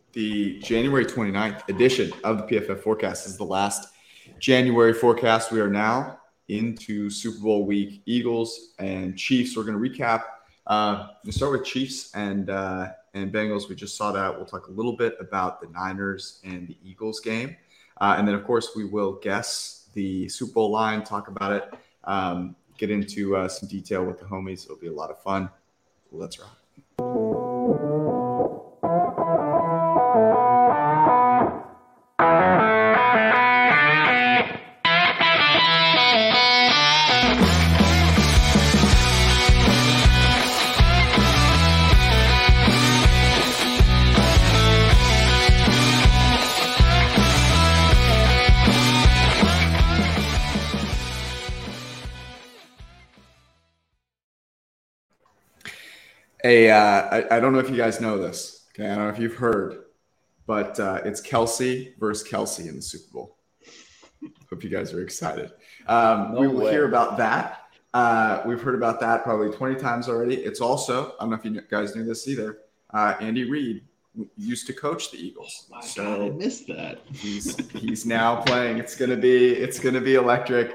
The January 29th edition of the PFF Forecast is the last January forecast. We are now into Super Bowl week. Eagles and Chiefs. We're going to recap. We'll start with Chiefs and Bengals. We just saw that. We'll talk a little bit about the Niners and the Eagles game. And then, of course, we will guess the Super Bowl line, talk about it, get into some detail with the homies. It'll be a lot of fun. Let's rock. Hey, I don't know if you guys know this. Okay, I don't know if you've heard, but it's Kelce versus Kelce in the Super Bowl. Hope you guys are excited. We will hear about that. We've heard about that probably 20 times already. It's also, I don't know if you guys knew this either, Andy Reid used to coach the Eagles. Oh my God, I missed that. He's now playing. It's gonna be electric.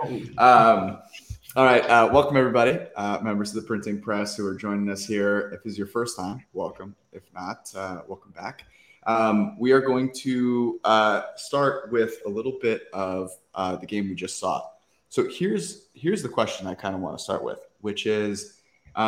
All right, welcome everybody, members of the printing press who are joining us here. If this is your first time, welcome. If not, welcome back. We are going to start with a little bit of the game we just saw. So here's the question I kind of want to start with, which is,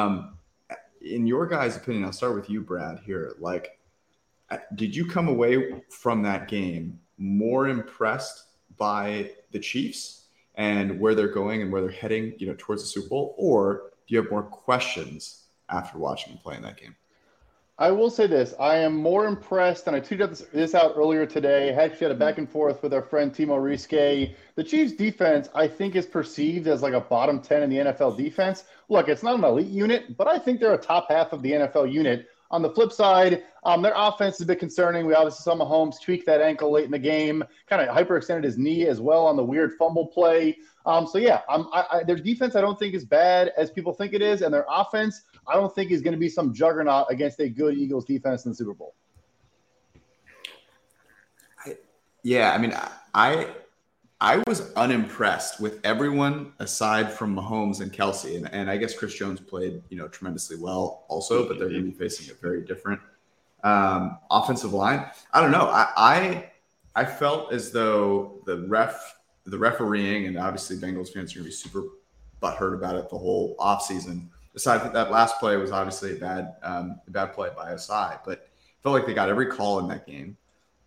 in your guys' opinion, I'll start with you, Brad, here. Like, did you come away from that game more impressed by the Chiefs and where they're going and where they're heading, towards the Super Bowl, or do you have more questions after watching them play in that game? I will say this. I am more impressed, and I tweeted this out earlier today. I actually had a back and forth with our friend Timo Riske. The Chiefs defense, I think, is perceived as like a bottom 10 in the NFL defense. Look, it's not an elite unit, but I think they're a top half of the NFL unit. On the flip side, their offense is a bit concerning. We obviously saw Mahomes tweak that ankle late in the game, kind of hyperextended his knee as well on the weird fumble play. Their defense I don't think is bad as people think it is, and their offense I don't think is going to be some juggernaut against a good Eagles defense in the Super Bowl. I was unimpressed with everyone aside from Mahomes and Kelce, and I guess Chris Jones played tremendously well also, but they're going to be facing a very different offensive line. I don't know. I felt as though the refereeing, and obviously Bengals fans are going to be super butthurt about it the whole offseason. Aside from that last play was obviously a bad play by SI, but I felt like they got every call in that game.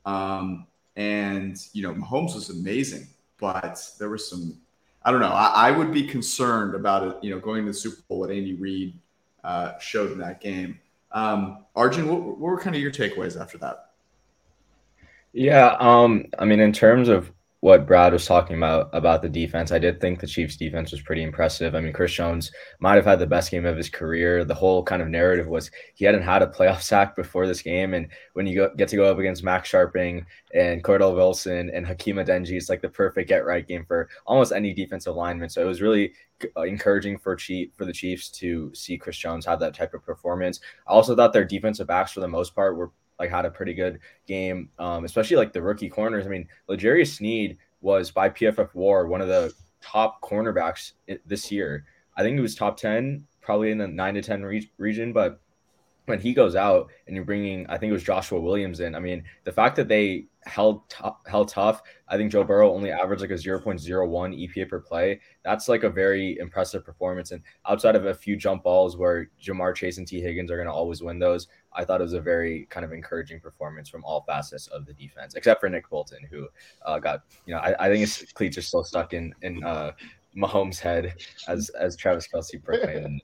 Mahomes was amazing, but there was some, I don't know. I would be concerned about it, going to the Super Bowl, what Andy Reid showed in that game. Arjun, what were kind of your takeaways after that? Yeah, in terms of what Brad was talking about the defense, I did think the Chiefs defense was pretty impressive. I mean, Chris Jones might have had the best game of his career. The whole kind of narrative was he hadn't had a playoff sack before this game. And when you get to go up against Max Sharping and Cordell Wilson and Hakeem Adeniji, it's like the perfect get-right game for almost any defensive lineman. So it was really encouraging for the Chiefs to see Chris Jones have that type of performance. I also thought their defensive backs, for the most part, were had a pretty good game, especially like the rookie corners. I mean, L'Jarius Sneed was by PFF WAR one of the top cornerbacks this year. I think he was top 10, probably in the 9 to 10 region. But when he goes out and you're bringing, I think it was Joshua Williams in. I mean, the fact that they held tough. I think Joe Burrow only averaged like a 0.01 EPA per play. That's like a very impressive performance. And outside of a few jump balls where Jamar Chase and T. Higgins are going to always win those, I thought it was a very kind of encouraging performance from all facets of the defense, except for Nick Bolton, who got, I think his cleats are still stuck in Mahomes' head, as Travis Kelce proclaimed.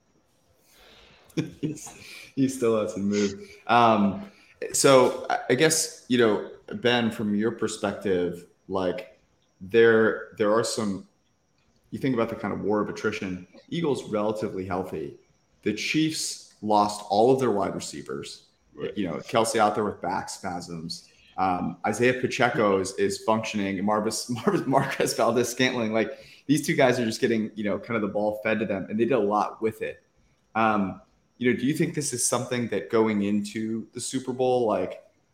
He still hasn't moved. So I guess, Ben, from your perspective, like there are some, you think about the kind of war of attrition. Eagles relatively healthy. The Chiefs lost all of their wide receivers. Right. Kelce out there with back spasms. Isaiah Pacheco is functioning. Marquez Valdez-Scantling, like these two guys are just getting, kind of the ball fed to them, and they did a lot with it. Do you think this is something that going into the Super Bowl, like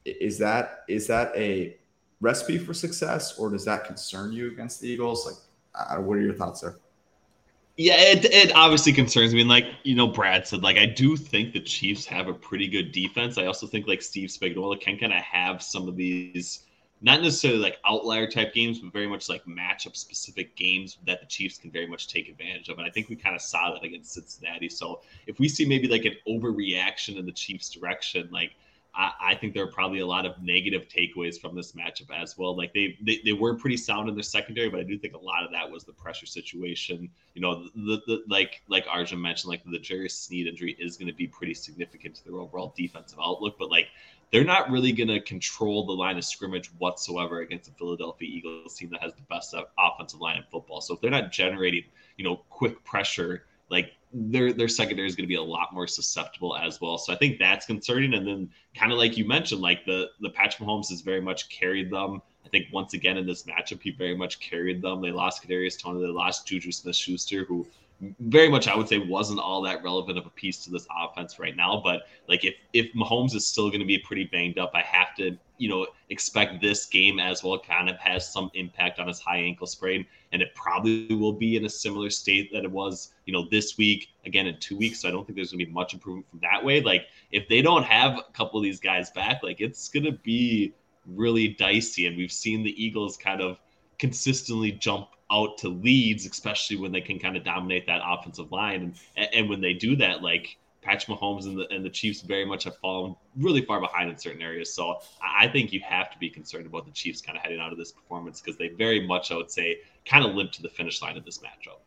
Is that a recipe for success, or does that concern you against the Eagles? Like, what are your thoughts there? Yeah, it obviously concerns me. And like, Brad said, like, I do think the Chiefs have a pretty good defense. I also think like Steve Spagnuolo can kind of have some of these, not necessarily like outlier type games, but very much like matchup specific games that the Chiefs can very much take advantage of. And I think we kind of saw that against Cincinnati. So if we see maybe like an overreaction in the Chiefs direction, like, I think there are probably a lot of negative takeaways from this matchup as well. Like they were pretty sound in their secondary, but I do think a lot of that was the pressure situation. Like Arjun mentioned, like the Jarius Sneed injury is going to be pretty significant to their overall defensive outlook. But like they're not really going to control the line of scrimmage whatsoever against the Philadelphia Eagles team that has the best offensive line in football. So if they're not generating, quick pressure, like their secondary is going to be a lot more susceptible as well. So I think that's concerning. And then kind of like you mentioned, like the Patrick Mahomes has very much carried them. I think once again in this matchup, he very much carried them. They lost Kadarius Toney, they lost Juju Smith-Schuster, who very much, I would say, wasn't all that relevant of a piece to this offense right now. But like if Mahomes is still going to be pretty banged up, I have to, expect this game as well kind of has some impact on his high ankle sprain. And it probably will be in a similar state that it was, this week, again in 2 weeks. So I don't think there's going to be much improvement from that way. Like if they don't have a couple of these guys back, like it's going to be really dicey. And we've seen the Eagles kind of consistently jump out to leads, especially when they can kind of dominate that offensive line. And when they do that, like Patrick Mahomes and the Chiefs very much have fallen really far behind in certain areas. So I think you have to be concerned about the Chiefs kind of heading out of this performance because they very much, I would say, kind of limped to the finish line of this matchup.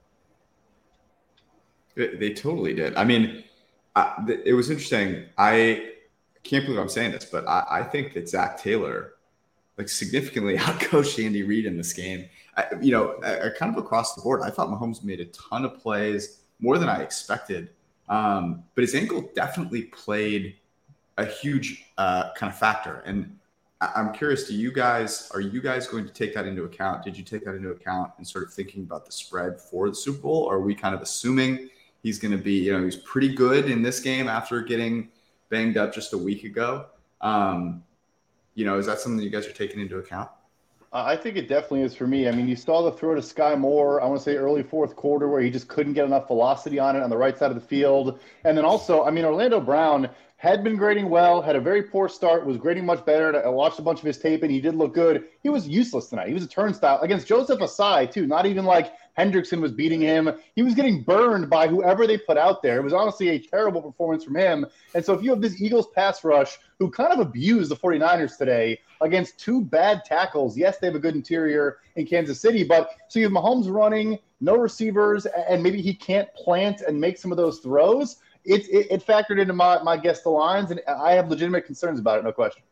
They totally did. I mean, it was interesting. I can't believe I'm saying this, but I think that Zach Taylor like significantly outcoached Andy Reid in this game. Kind of across the board, I thought Mahomes made a ton of plays, more than I expected. But his ankle definitely played a huge kind of factor. And I'm curious, are you guys going to take that into account? Did you take that into account and sort of thinking about the spread for the Super Bowl? Or are we kind of assuming he's going to be, he's pretty good in this game after getting banged up just a week ago? Is that something you guys are taking into account? I think it definitely is for me. I mean, you saw the throw to Sky Moore, I want to say early fourth quarter, where he just couldn't get enough velocity on it on the right side of the field. And then also, I mean, Orlando Brown had been grading well, had a very poor start, was grading much better. I watched a bunch of his tape, and he did look good. He was useless tonight. He was a turnstile against Joseph Asai, too. Not even like Hendrickson was beating him. He was getting burned by whoever they put out there. It was honestly a terrible performance from him. And so if you have this Eagles pass rush who kind of abused the 49ers today against two bad tackles, yes, they have a good interior in Kansas City, but so you have Mahomes running, no receivers, and maybe he can't plant and make some of those throws. It factored into my guess the lines, and I have legitimate concerns about it, no question.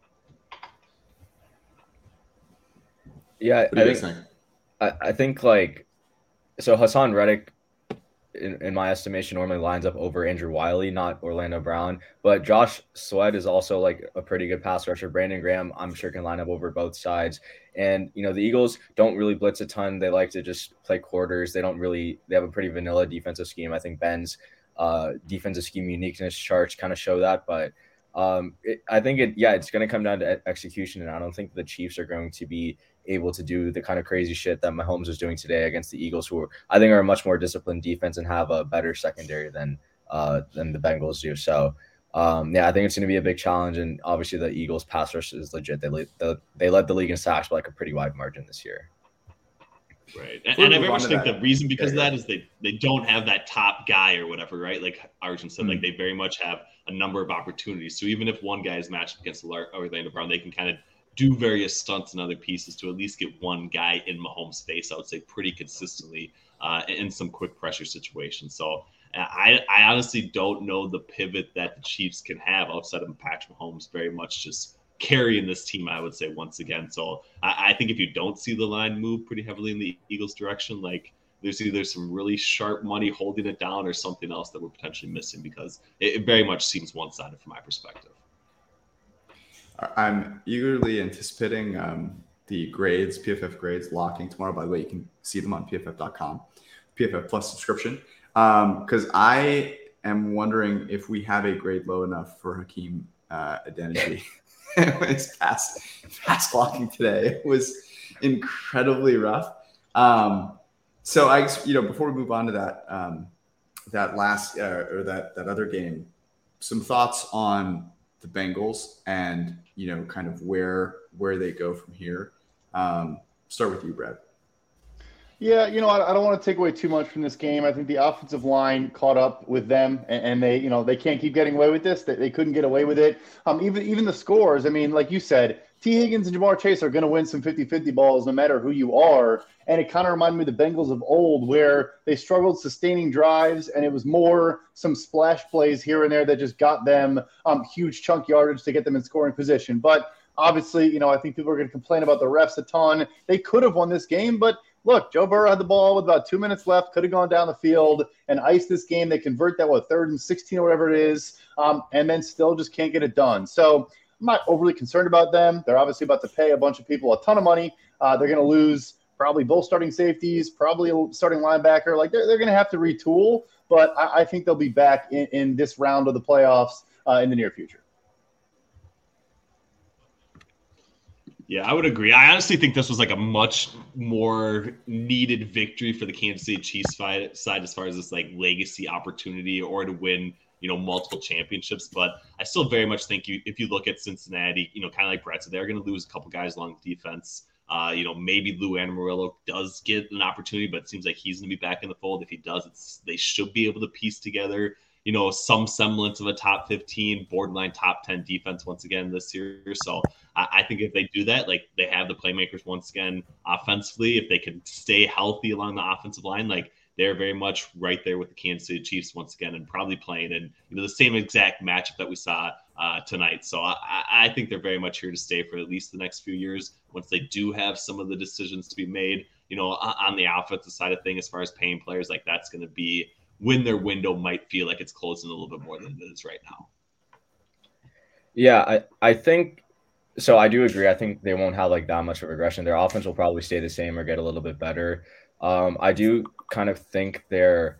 Yeah, I think like – so Hassan Reddick, in my estimation, normally lines up over Andrew Wiley, not Orlando Brown. But Josh Sweat is also like a pretty good pass rusher. Brandon Graham, I'm sure, can line up over both sides. And, the Eagles don't really blitz a ton. They like to just play quarters. They have a pretty vanilla defensive scheme. I think Ben's defensive scheme uniqueness charts kind of show that. But I think it's going to come down to execution. And I don't think the Chiefs are going to be able to do the kind of crazy shit that Mahomes was doing today against the Eagles, who I think are a much more disciplined defense and have a better secondary than the Bengals do. So, I think it's going to be a big challenge. And obviously the Eagles pass rush is legit. They led the league in sacks by like a pretty wide margin this year. Right. And I very much think the reason because of that is they don't have that top guy or whatever, right? Like Arjun said, like they very much have a number of opportunities. So even if one guy is matched against Orlando Brown, they can kind of do various stunts and other pieces to at least get one guy in Mahomes' face, I would say, pretty consistently in some quick pressure situations. So I honestly don't know the pivot that the Chiefs can have outside of Patrick Mahomes very much just carrying this team, I would say, once again. So I think if you don't see the line move pretty heavily in the Eagles' direction, like there's either some really sharp money holding it down or something else that we're potentially missing because it very much seems one-sided from my perspective. I'm eagerly anticipating the grades, PFF grades locking tomorrow. By the way, you can see them on PFF.com, PFF Plus subscription. Because I am wondering if we have a grade low enough for Hakeem Adeniji his pass blocking today was incredibly rough. So I, before we move on to that last or that other game, some thoughts on the Bengals and kind of where they go from here. Start with you, Brad. Yeah, I don't want to take away too much from this game. I think the offensive line caught up with them, and they, they can't keep getting away with this. They couldn't get away with it. Even the scores. I mean, like you said, T. Higgins and Jamar Chase are going to win some 50-50 balls no matter who you are. And it kind of reminded me of the Bengals of old, where they struggled sustaining drives, and it was more some splash plays here and there that just got them huge chunk yardage to get them in scoring position. But obviously, I think people are going to complain about the refs a ton. They could have won this game, but look, Joe Burrow had the ball with about 2 minutes left, could have gone down the field and iced this game. They convert that, 3rd and 16 or whatever it is, and then still just can't get it done. So I'm not overly concerned about them. They're obviously about to pay a bunch of people a ton of money. They're going to lose probably both starting safeties, probably a starting linebacker. Like they're going to have to retool, but I think they'll be back in this round of the playoffs in the near future. Yeah, I would agree. I honestly think this was like a much more needed victory for the Kansas City Chiefs side as far as this like legacy opportunity or to win, multiple championships. But I still very much think if you look at Cincinnati, kind of like Brett said, they're going to lose a couple guys along the defense. Maybe Lou Anarumo does get an opportunity, but it seems like he's going to be back in the fold. If he does, they should be able to piece together some semblance of a top 15, borderline top 10 defense once again this year. So I think if they do that, like they have the playmakers once again offensively, if they can stay healthy along the offensive line, like they're very much right there with the Kansas City Chiefs once again and probably playing in the same exact matchup that we saw tonight. So I think they're very much here to stay for at least the next few years once they do have some of the decisions to be made, on the offensive side of things as far as paying players. Like that's going to be when their window might feel like it's closing a little bit more than it is right now. Yeah, I think so. I do agree. I think they won't have like that much of regression. Their offense will probably stay the same or get a little bit better. I do kind of think their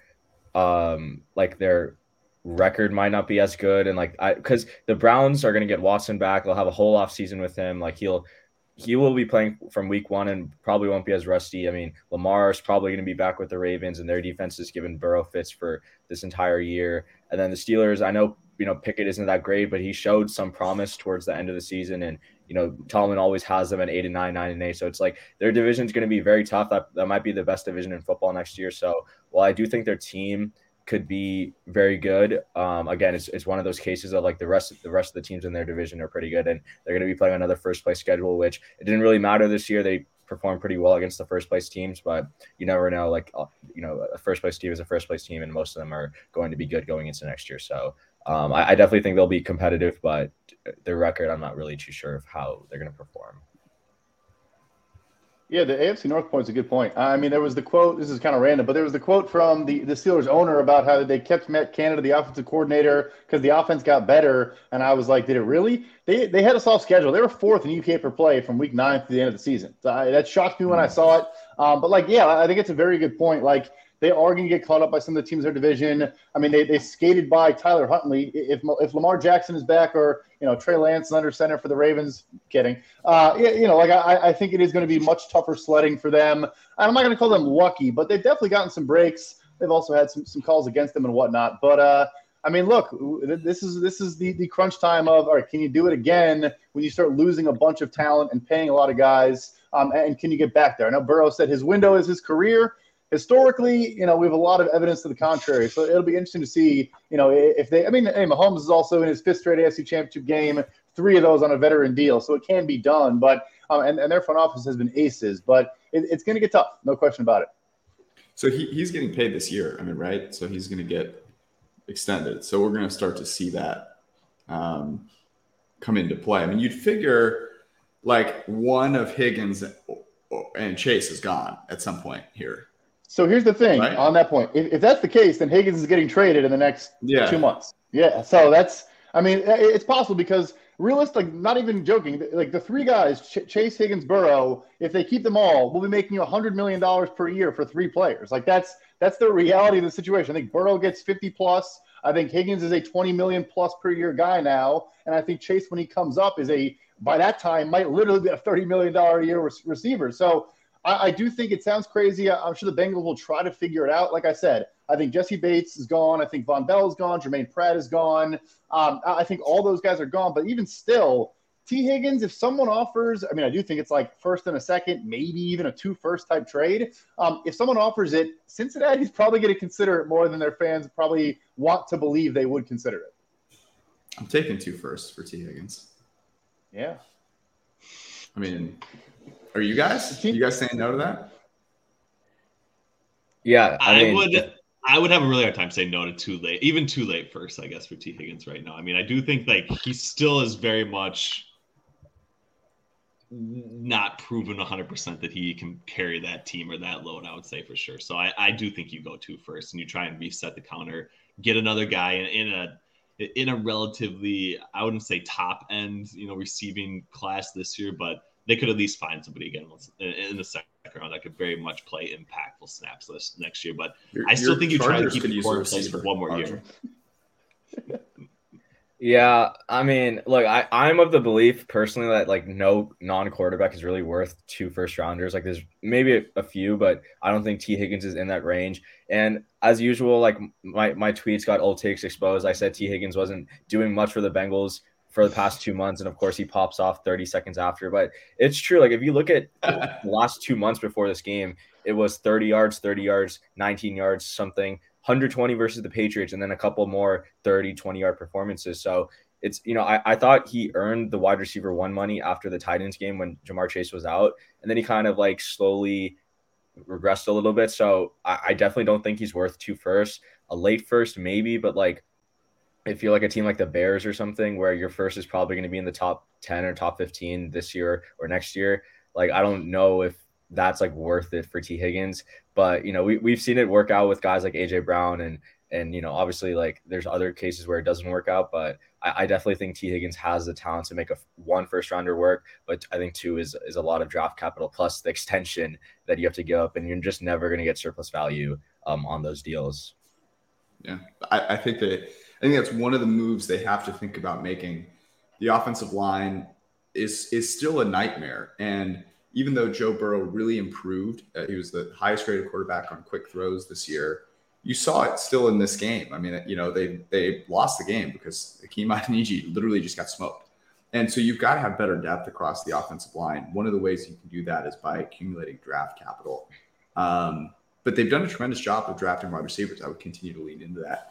record might not be as good. And because the Browns are going to get Watson back. They'll have a whole off season with him. Like he will be playing from week 1 and probably won't be as rusty. I mean, Lamar is probably going to be back with the Ravens, and their defense has given Burrow fits for this entire year. And then the Steelers, I know, Pickett isn't that great, but he showed some promise towards the end of the season. And, Tolman always has them at 8-9, 9-8. So it's like their division is going to be very tough. That might be the best division in football next year. So while I do think their team could be very good. Again, it's one of those cases of like the rest of the teams in their division are pretty good, and they're going to be playing another first place schedule, which it didn't really matter this year. They performed pretty well against the first place teams, but you never know. Like a first place team is a first place team, and most of them are going to be good going into next year. So I definitely think they'll be competitive, but their record, I'm not really too sure of how they're going to perform. Yeah, the AFC North point is a good point. I mean, there was the quote, this is kind of random, but there was the quote from the Steelers owner about how they kept Matt Canada, the offensive coordinator, because the offense got better. And I was like, did it really? They had a soft schedule. They were 4th in UK per play from week 9 to the end of the season. So that shocked me when I saw it. But I think it's a very good point. Like, they are going to get caught up by some of the teams in their division. I mean, they skated by Tyler Huntley. If Lamar Jackson is back or, Trey Lance is under center for the Ravens, kidding. I think it is going to be much tougher sledding for them. I'm not going to call them lucky, but they've definitely gotten some breaks. They've also had some calls against them and whatnot. But, look, this is the crunch time of, all right, can you do it again when you start losing a bunch of talent and paying a lot of guys? And can you get back there? I know Burrow said his window is his career. Historically, we have a lot of evidence to the contrary. So it'll be interesting to see, if they – Mahomes is also in his 5th straight AFC Championship game, 3 of those on a veteran deal. So it can be done. But and their front office has been aces. But it's going to get tough, no question about it. So he's getting paid this year, right? So he's going to get extended. So we're going to start to see that come into play. You'd figure like one of Higgins and Chase is gone at some point here. So here's the thing on that point. If that's the case, then Higgins is getting traded in the next 2 months. Yeah. So it's possible because realistic, not even joking, like the 3 guys, Chase, Higgins, Burrow, if they keep them all, we'll be making $100 million per year for 3 players. Like that's the reality of the situation. I think Burrow gets 50 plus. I think Higgins is a $20 million plus per year guy now. And I think Chase, when he comes up, is a by that time might literally be a $30 million a year receiver. So I do think it sounds crazy. I'm sure the Bengals will try to figure it out. Like I said, I think Jesse Bates is gone. I think Von Bell is gone. Jermaine Pratt is gone. I think all those guys are gone. But even still, T. Higgins, if someone offers, I mean, I do think it's like first and a second, maybe even a 2 first type trade. If someone offers it, Cincinnati's probably going to consider it more than their fans probably want to believe they would consider it. I'm taking 2 firsts for T. Higgins. Yeah. I mean, are you guys? Are you guys saying no to that? Yeah, I would have a really hard time saying no to too late, even too late first, I guess, for T. Higgins right now. I mean, I do think like he still is very much not proven 100% that he can carry that team or that load, I would say for sure. So I do think you go 2 first and you try and reset the counter, get another guy in a relatively, I wouldn't say top end, receiving class this year, but they could at least find somebody again in the second round that could very much play impactful snaps next year. But I still think you try to keep the core in place for one more year. Yeah, I mean, look, I'm of the belief personally that like no non-quarterback is really worth 2 first rounders. Like there's maybe a few, but I don't think T. Higgins is in that range. And as usual, like my tweets got old takes exposed. I said T. Higgins wasn't doing much for the Bengals for the past 2 months, and of course he pops off 30 seconds after. But it's true. Like if you look at the last 2 months before this game, it was 30 yards, 19 yards, something, 120 versus the Patriots, and then a couple more 30, 20-yard performances. So it's, I thought he earned the wide receiver 1 money after the Titans game when Jamar Chase was out, and then he kind of like slowly regressed a little bit. So I definitely don't think he's worth 2 firsts. A late first maybe, but like if you're like a team like the Bears or something where your first is probably going to be in the top 10 or top 15 this year or next year, like I don't know if that's like worth it for T. Higgins. But we've seen it work out with guys like AJ Brown and obviously like there's other cases where it doesn't work out, but I definitely think T. Higgins has the talent to make a 1 first rounder work, but I think 2 is a lot of draft capital plus the extension that you have to give up, and you're just never going to get surplus value on those deals. Yeah, I think that's one of the moves they have to think about making. The offensive line is still a nightmare, and even though Joe Burrow really improved, he was the highest rated quarterback on quick throws this year. You saw it still in this game. I mean, they lost the game because Hakeem Adeniji literally just got smoked. And so you've got to have better depth across the offensive line. One of the ways you can do that is by accumulating draft capital. But they've done a tremendous job of drafting wide receivers. I would continue to lean into that.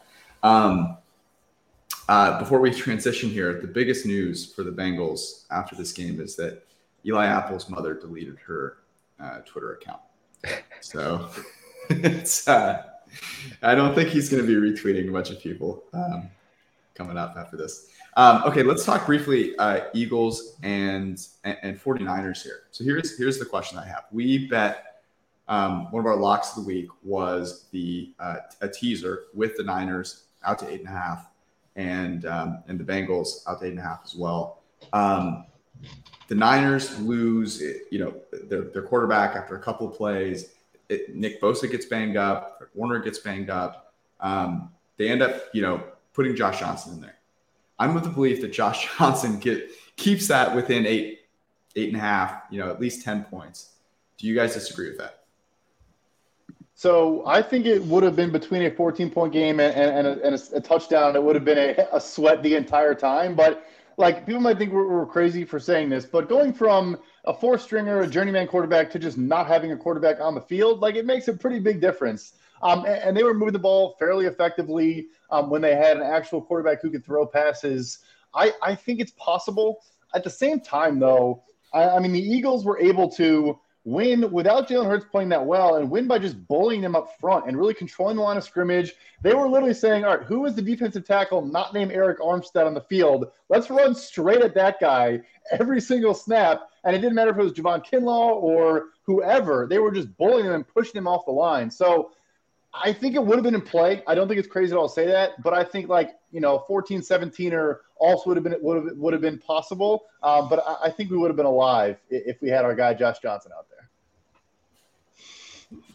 Before we transition here, the biggest news for the Bengals after this game is that Eli Apple's mother deleted her Twitter account. So it's I don't think he's going to be retweeting a bunch of people coming up after this. Okay, let's talk briefly Eagles and 49ers here. So here's the question I have. We bet one of our locks of the week was a teaser with the Niners out to 8.5 and the Bengals out to 8.5 as well. The Niners lose, their quarterback after a couple of plays. Nick Bosa gets banged up. Warner gets banged up. They end up, putting Josh Johnson in there. I'm with the belief that Josh Johnson keeps that within 8.5, at least 10 points. Do you guys disagree with that? So I think it would have been between a 14-point game and a touchdown. It would have been a sweat the entire time. But like people might think we're crazy for saying this, but going from a 4-stringer, a journeyman quarterback to just not having a quarterback on the field, like it makes a pretty big difference. And they were moving the ball fairly effectively when they had an actual quarterback who could throw passes. I think it's possible. At the same time, though, I mean, the Eagles were able to win without Jalen Hurts playing that well and win by just bullying them up front and really controlling the line of scrimmage. They were literally saying, all right, who is the defensive tackle not named Eric Armstead on the field? Let's run straight at that guy every single snap. And it didn't matter if it was Javon Kinlaw or whoever. They were just bullying him and pushing him off the line. So I think it would have been in play. I don't think it's crazy at all to say that, but I think 14-17er also would have been possible. But I think we would have been alive if we had our guy Josh Johnson out there.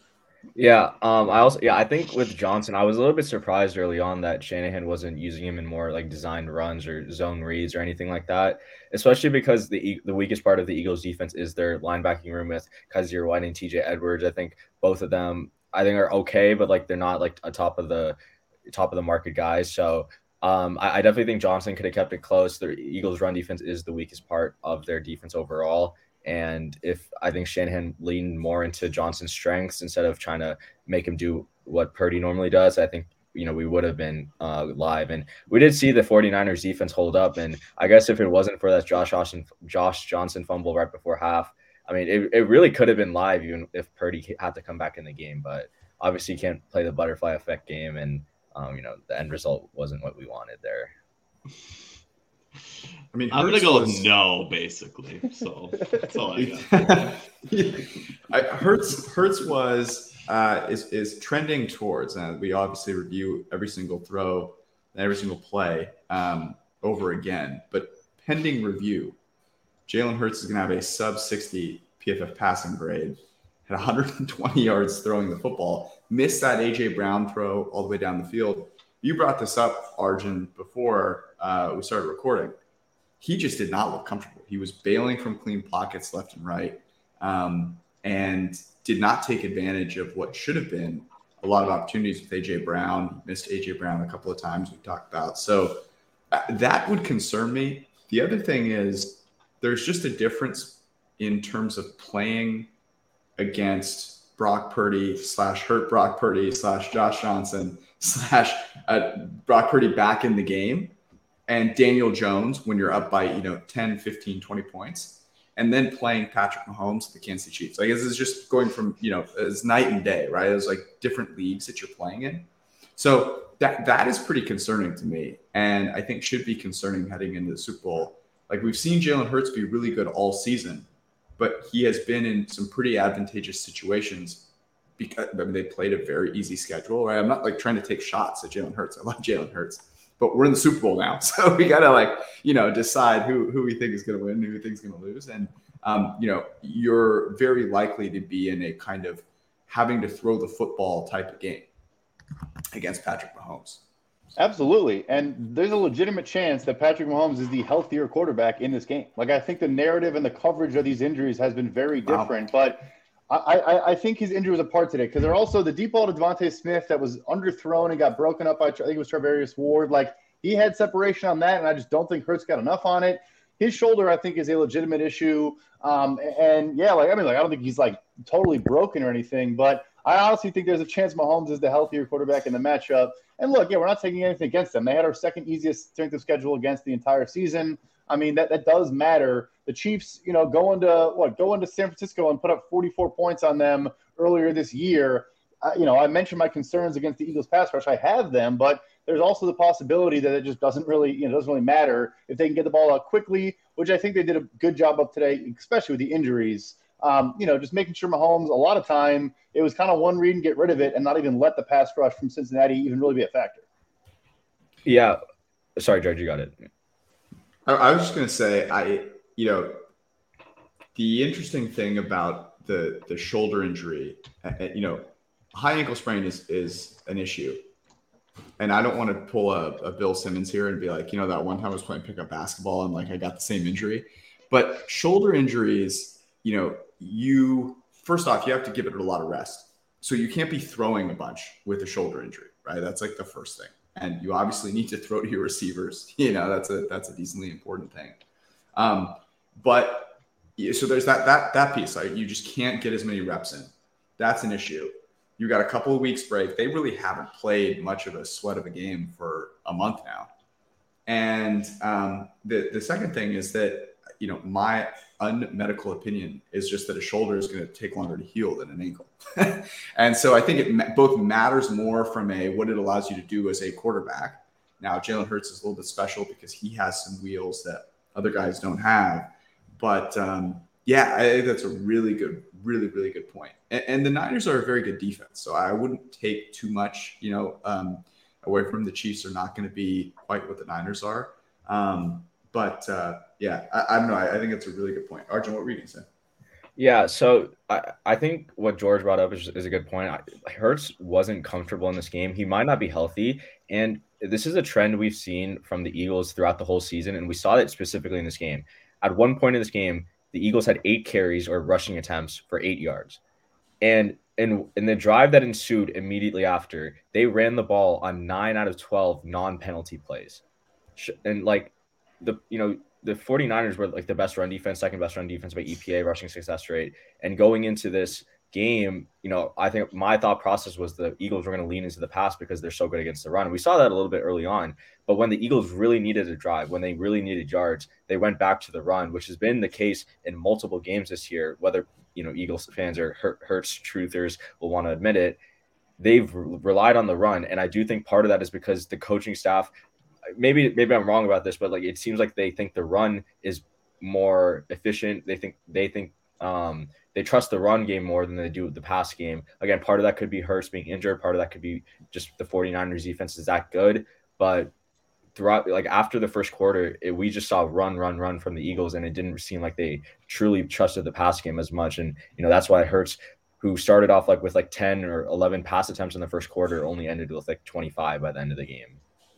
I think with Johnson, I was a little bit surprised early on that Shanahan wasn't using him in more like designed runs or zone reads or anything like that, especially because the weakest part of the Eagles defense is their linebacking room with Kaiser White and TJ Edwards. I think both of them are okay, but like they're not like a top of the market guys. So I definitely think Johnson could have kept it close. The Eagles run defense is the weakest part of their defense overall. And if I think Shanahan leaned more into Johnson's strengths instead of trying to make him do what Purdy normally does, I think, we would have been live. And we did see the 49ers defense hold up. And I guess if it wasn't for that Josh Johnson fumble right before half, I mean, it really could have been live even if Purdy had to come back in the game. But obviously you can't play the butterfly effect game. And, the end result wasn't what we wanted there. I mean, I'm going to go with no, basically. So that's all I got. Hurts was is trending towards, and we obviously review every single throw and every single play over again. But pending review, Jalen Hurts is going to have a sub 60 PFF passing grade, had 120 yards throwing the football, missed that AJ Brown throw all the way down the field. You brought this up, Arjun, before we started recording. He just did not look comfortable. He was bailing from clean pockets left and right, and did not take advantage of what should have been a lot of opportunities with AJ Brown. He missed AJ Brown a couple of times we talked about. So that would concern me. The other thing is there's just a difference in terms of playing against Brock Purdy / hurt Brock Purdy / Josh Johnson / Brock Purdy back in the game, and Daniel Jones when you're up by 10, 15, 20 points, and then playing Patrick Mahomes, the Kansas City Chiefs. I guess it's just going from it's night and day, right? It's like different leagues that you're playing in. So that is pretty concerning to me, and I think should be concerning heading into the Super Bowl. Like we've seen Jalen Hurts be really good all season, but he has been in some pretty advantageous situations because they played a very easy schedule, right? I'm not like trying to take shots at Jalen Hurts. I love Jalen Hurts, but we're in the Super Bowl now. So we got to decide who we think is going to win, who we think is going to lose. And, you're very likely to be in a kind of having to throw the football type of game against Patrick Mahomes. Absolutely. And there's a legitimate chance that Patrick Mahomes is the healthier quarterback in this game. Like, I think the narrative and the coverage of these injuries has been very different, but I think his injury was a part today because they're also the deep ball to Devontae Smith that was underthrown and got broken up by, I think it was Charvarius Ward. Like, he had separation on that, and I just don't think Hurts got enough on it. His shoulder, I think, is a legitimate issue. I don't think he's like totally broken or anything, but I honestly think there's a chance Mahomes is the healthier quarterback in the matchup. And look, we're not taking anything against them. They had our second easiest strength of schedule against the entire season. I mean, that does matter. The Chiefs, going to San Francisco and put up 44 points on them earlier this year. I mentioned my concerns against the Eagles pass rush. I have them, but there's also the possibility that it just doesn't really matter if they can get the ball out quickly, which I think they did a good job of today, especially with the injuries. Just making sure Mahomes, a lot of time, it was kind of one read and get rid of it and not even let the pass rush from Cincinnati even really be a factor. Yeah. Sorry, George, you got it. I was just going to say, the interesting thing about the shoulder injury, high ankle sprain is an issue. And I don't want to pull a Bill Simmons here and be like, that one time I was playing pickup basketball and I got the same injury. But shoulder injuries, first off, you have to give it a lot of rest. So you can't be throwing a bunch with a shoulder injury, right? That's like the first thing. And you obviously need to throw to your receivers. That's a decently important thing. So there's that piece. Like, you just can't get as many reps in. That's an issue. You got a couple of weeks break. They really haven't played much of a sweat of a game for a month now. And the second thing is that, my unmedical opinion is just that a shoulder is going to take longer to heal than an ankle. And so I think it both matters more from what it allows you to do as a quarterback. Now, Jalen Hurts is a little bit special because he has some wheels that other guys don't have. But I think that's a really good, really, really good point. And the Niners are a very good defense. So I wouldn't take too much, away from the Chiefs. Are not going to be quite what the Niners are. I don't know. I think that's a really good point. Arjun, what were you going to say? Yeah, so I think what George brought up is a good point. Hurts wasn't comfortable in this game. He might not be healthy, and this is a trend we've seen from the Eagles throughout the whole season, and we saw it specifically in this game. At one point in this game, the Eagles had 8 carries or rushing attempts for 8 yards. And in the drive that ensued immediately after, they ran the ball on 9 out of 12 non-penalty plays. And like the 49ers were like the best run defense, second best run defense by EPA rushing success rate. And going into this game, I think my thought process was the Eagles were going to lean into the pass because they're so good against the run. And we saw that a little bit early on. But when the Eagles really needed a drive, when they really needed yards, they went back to the run, which has been the case in multiple games this year, whether Eagles fans or Hurts truthers will want to admit it. They've relied on the run. And I do think part of that is because the coaching staff, maybe I'm wrong about this, but like it seems like they think the run is more efficient. They think they trust the run game more than they do the pass game. Again, part of that could be Hurts being injured. Part of that could be just the 49ers defense is that good. But throughout, like after the first quarter, we just saw run from the Eagles, and it didn't seem like they truly trusted the pass game as much. And that's why Hurts, who started off with 10 or 11 pass attempts in the first quarter, only ended with 25 by the end of the game.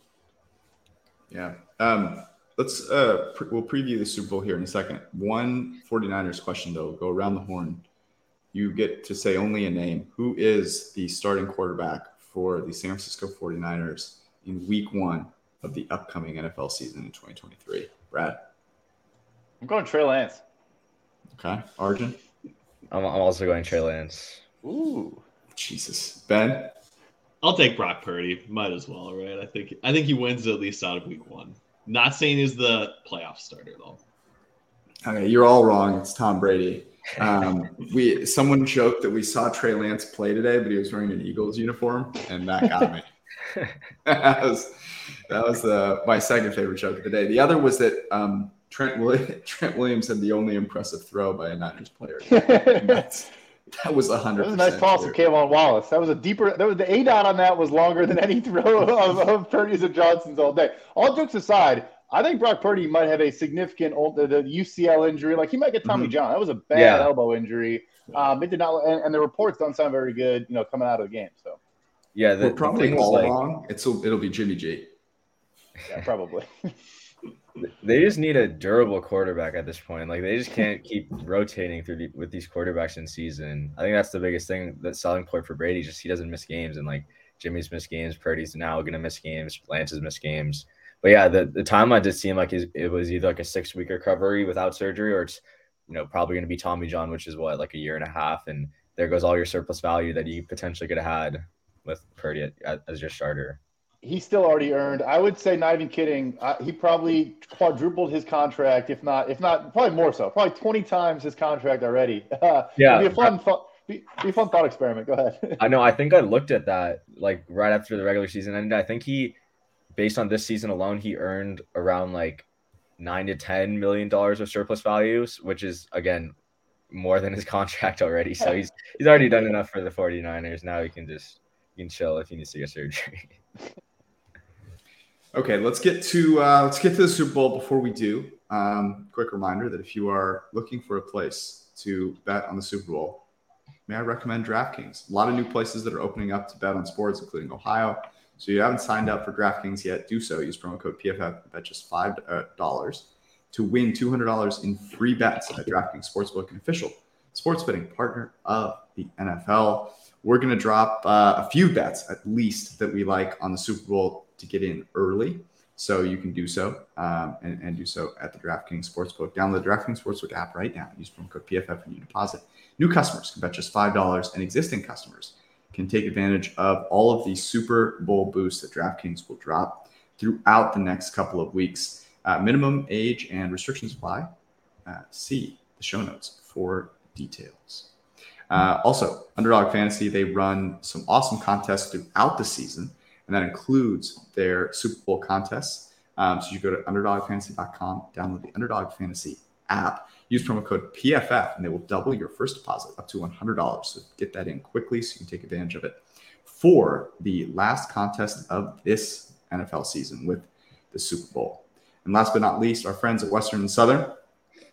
Yeah. Let's we'll preview the Super Bowl here in a second. One 49ers question, though. Go around the horn. You get to say only a name. Who is the starting quarterback for the San Francisco 49ers in week 1 of the upcoming NFL season in 2023? Brad? I'm going Trey Lance. Okay. Arjun? I'm also going Trey Lance. Ooh. Jesus. Ben? I'll take Brock Purdy. Might as well, right? I think he wins at least out of week 1. Not saying he's the playoff starter though. Okay, you're all wrong. It's Tom Brady. Someone joked that we saw Trey Lance play today, but he was wearing an Eagles uniform, and that got me. that was my second favorite joke of the day. The other was that Trent Williams had the only impressive throw by a Niners player. That was 100%. That was a nice toss of Kayvon Wallace. That was the ADOT on that was longer than any throw of Purdy's and Johnson's all day. All jokes aside, I think Brock Purdy might have a significant the UCL injury. Like he might get Tommy John. That was a bad elbow injury. It did not, and the reports don't sound very good. Coming out of the game. So yeah, we're probably all wrong. It'll be Jimmy G. Yeah, probably. They just need a durable quarterback at this point. Like they just can't keep rotating with these quarterbacks in season. I think that's the biggest thing. That selling point for Brady, just he doesn't miss games, and like Jimmy's missed games, Purdy's now gonna miss games, Lance's missed games. But yeah, the timeline did seem like it was either like a 6-week recovery without surgery, or it's probably gonna be Tommy John, which is what, like a year and a half, and there goes all your surplus value that you potentially could have had with Purdy as your starter. He still already earned, I would say, not even kidding, he probably quadrupled his contract, if not, probably more so, probably 20 times his contract already. Yeah. It'd be a fun thought experiment. Go ahead. I know. I think I looked at that like right after the regular season ended. I think he, based on this season alone, he earned around like $9 to $10 million of surplus values, which is, again, more than his contract already. So he's already done enough for the 49ers. Now he can chill if he needs to get surgery. Okay, let's get to the Super Bowl. Before we do, quick reminder that if you are looking for a place to bet on the Super Bowl, may I recommend DraftKings. A lot of new places that are opening up to bet on sports, including Ohio. So if you haven't signed up for DraftKings yet, do so. Use promo code PFF, bet just $5 to win $200 in free bets at DraftKings Sportsbook, an official sports betting partner of the NFL. We're going to drop a few bets, at least, that we like on the Super Bowl to get in early. So you can do so and do so at the DraftKings Sportsbook. Download the DraftKings Sportsbook app right now. Use promo code PFF when you deposit. New customers can bet just $5, and existing customers can take advantage of all of the Super Bowl boosts that DraftKings will drop throughout the next couple of weeks. Minimum age and restrictions apply. See the show notes for details. Also, Underdog Fantasy, they run some awesome contests throughout the season, and that includes their Super Bowl contests. So you go to UnderdogFantasy.com, download the Underdog Fantasy app, use promo code PFF, and they will double your first deposit up to $100. So get that in quickly so you can take advantage of it for the last contest of this NFL season with the Super Bowl. And last but not least, our friends at Western and Southern,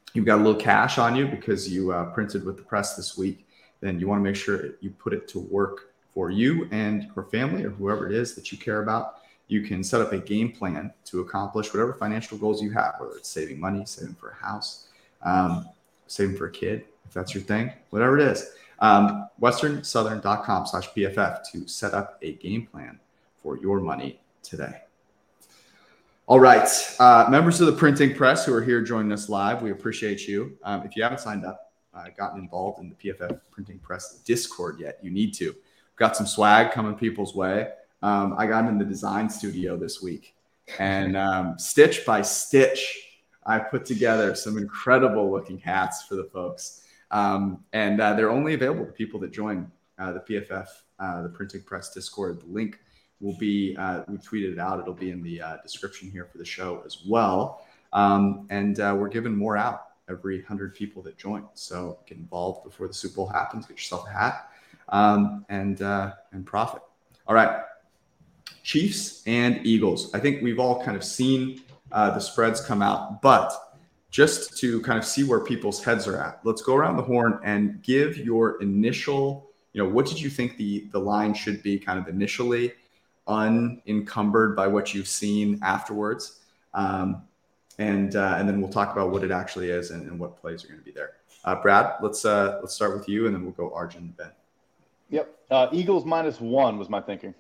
you've got a little cash on you because you printed with the press this week, then you want to make sure you put it to work for you and your family or whoever it is that you care about. You can set up a game plan to accomplish whatever financial goals you have, whether it's saving money, saving for a house, saving for a kid, if that's your thing, whatever it is. WesternSouthern.com/PFF to set up a game plan for your money today. All right. Members of the printing press who are here joining us live, we appreciate you. If you haven't signed up, gotten involved in the PFF Printing Press Discord yet, you need to. We've got some swag coming people's way. I got in the design studio this week, and stitch by stitch, I put together some incredible looking hats for the folks. And they're only available to people that join the PFF, the Printing Press Discord. The link will be, we tweeted it out. It'll be in the description here for the show as well. And we're giving more out every 100 people that join. So get involved before the Super Bowl happens. Get yourself a hat and profit. All right. Chiefs and Eagles. I think we've all kind of seen the spreads come out, but just to kind of see where people's heads are at, let's go around the horn and give your initial, what did you think the line should be kind of initially, unencumbered by what you've seen afterwards. And then we'll talk about what it actually is and what plays are going to be there. Brad, let's start with you, and then we'll go Arjun and Ben. Yep. Eagles -1 was my thinking.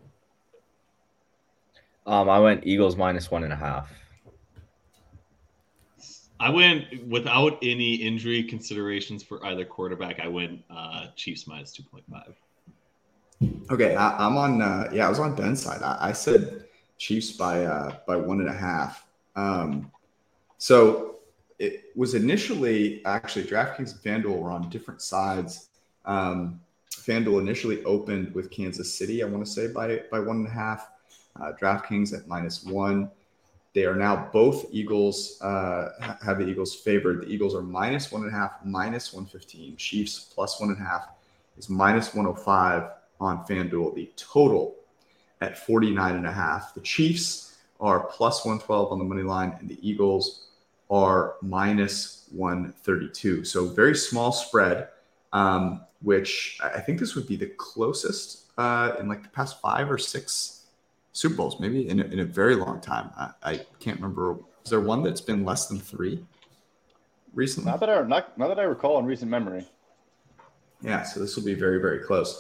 I went Eagles -1.5. I went without any injury considerations for either quarterback. I went Chiefs -2.5. Okay, I'm on. I was on Ben's side. I said Chiefs by 1.5. So it was initially actually DraftKings and FanDuel were on different sides. FanDuel initially opened with Kansas City, I want to say by 1.5. DraftKings at -1. They are now both Eagles, have the Eagles favored. The Eagles are -1.5, -115. Chiefs +1.5 is -105 on FanDuel. The total at 49.5. The Chiefs are +112 on the money line, and the Eagles are -132. So very small spread, which I think this would be the closest in like the past 5 or 6 Super Bowls, maybe in a very long time. I can't remember. Is there one that's been less than 3 recently? Not that I recall in recent memory. Yeah, so this will be very, very close.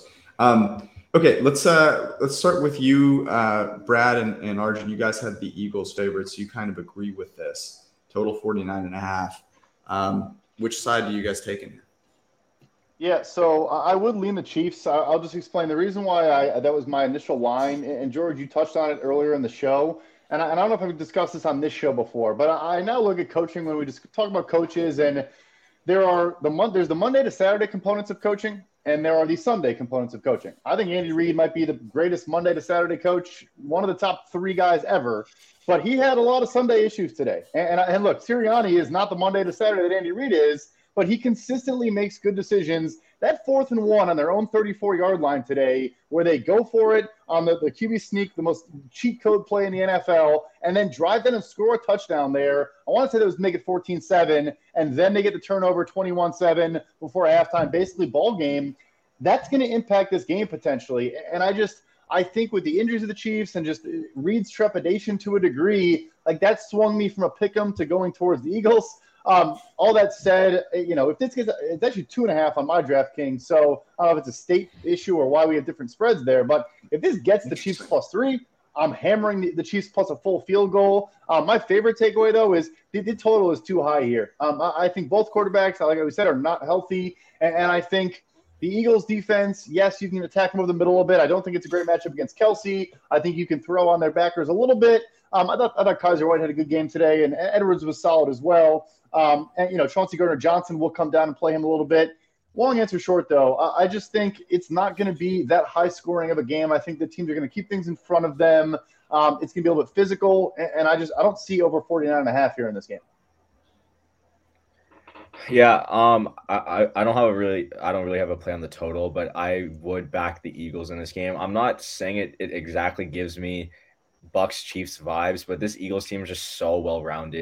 Okay, let's start with you, Brad and Arjun. You guys had the Eagles favorites. You kind of agree with this. Total 49.5. Which side do you guys take in here? Yeah, so I would lean the Chiefs. I'll just explain the reason why that was my initial line. And George, you touched on it earlier in the show. And I don't know if I've discussed this on this show before, but I now look at coaching when we just talk about coaches, and there's the Monday to Saturday components of coaching, and there are the Sunday components of coaching. I think Andy Reid might be the greatest Monday to Saturday coach, one of the top 3 guys ever, but he had a lot of Sunday issues today. And look, Sirianni is not the Monday to Saturday that Andy Reid is, but he consistently makes good decisions. That 4th and 1 on their own 34-yard line today, where they go for it on the QB sneak, the most cheat code play in the NFL, and then drive in and score a touchdown there. I want to say that was make it 14-7, and then they get the turnover 21-7 before halftime, basically ball game. That's going to impact this game potentially. And I think with the injuries of the Chiefs and just Reid's trepidation to a degree, like that swung me from a pick 'em to going towards the Eagles. All that said, if this gets, it's actually 2.5 on my DraftKings. So I don't know if it's a state issue or why we have different spreads there. But if this gets the Chiefs +3, I'm hammering the Chiefs plus a full field goal. My favorite takeaway, though, is the total is too high here. I think both quarterbacks, like we said, are not healthy. And I think the Eagles defense, yes, you can attack them over the middle a bit. I don't think it's a great matchup against Kelsey. I think you can throw on their backers a little bit. I thought Kaiser White had a good game today, and Edwards was solid as well. And Chauncey Gardner-Johnson will come down and play him a little bit. Long answer short, though, I just think it's not going to be that high scoring of a game. I think the teams are going to keep things in front of them. It's going to be a little bit physical, and I don't see over 49.5 here in this game. Yeah, I don't really have a play on the total, but I would back the Eagles in this game. I'm not saying it exactly gives me Bucks Chiefs vibes, but this Eagles team is just so well rounded.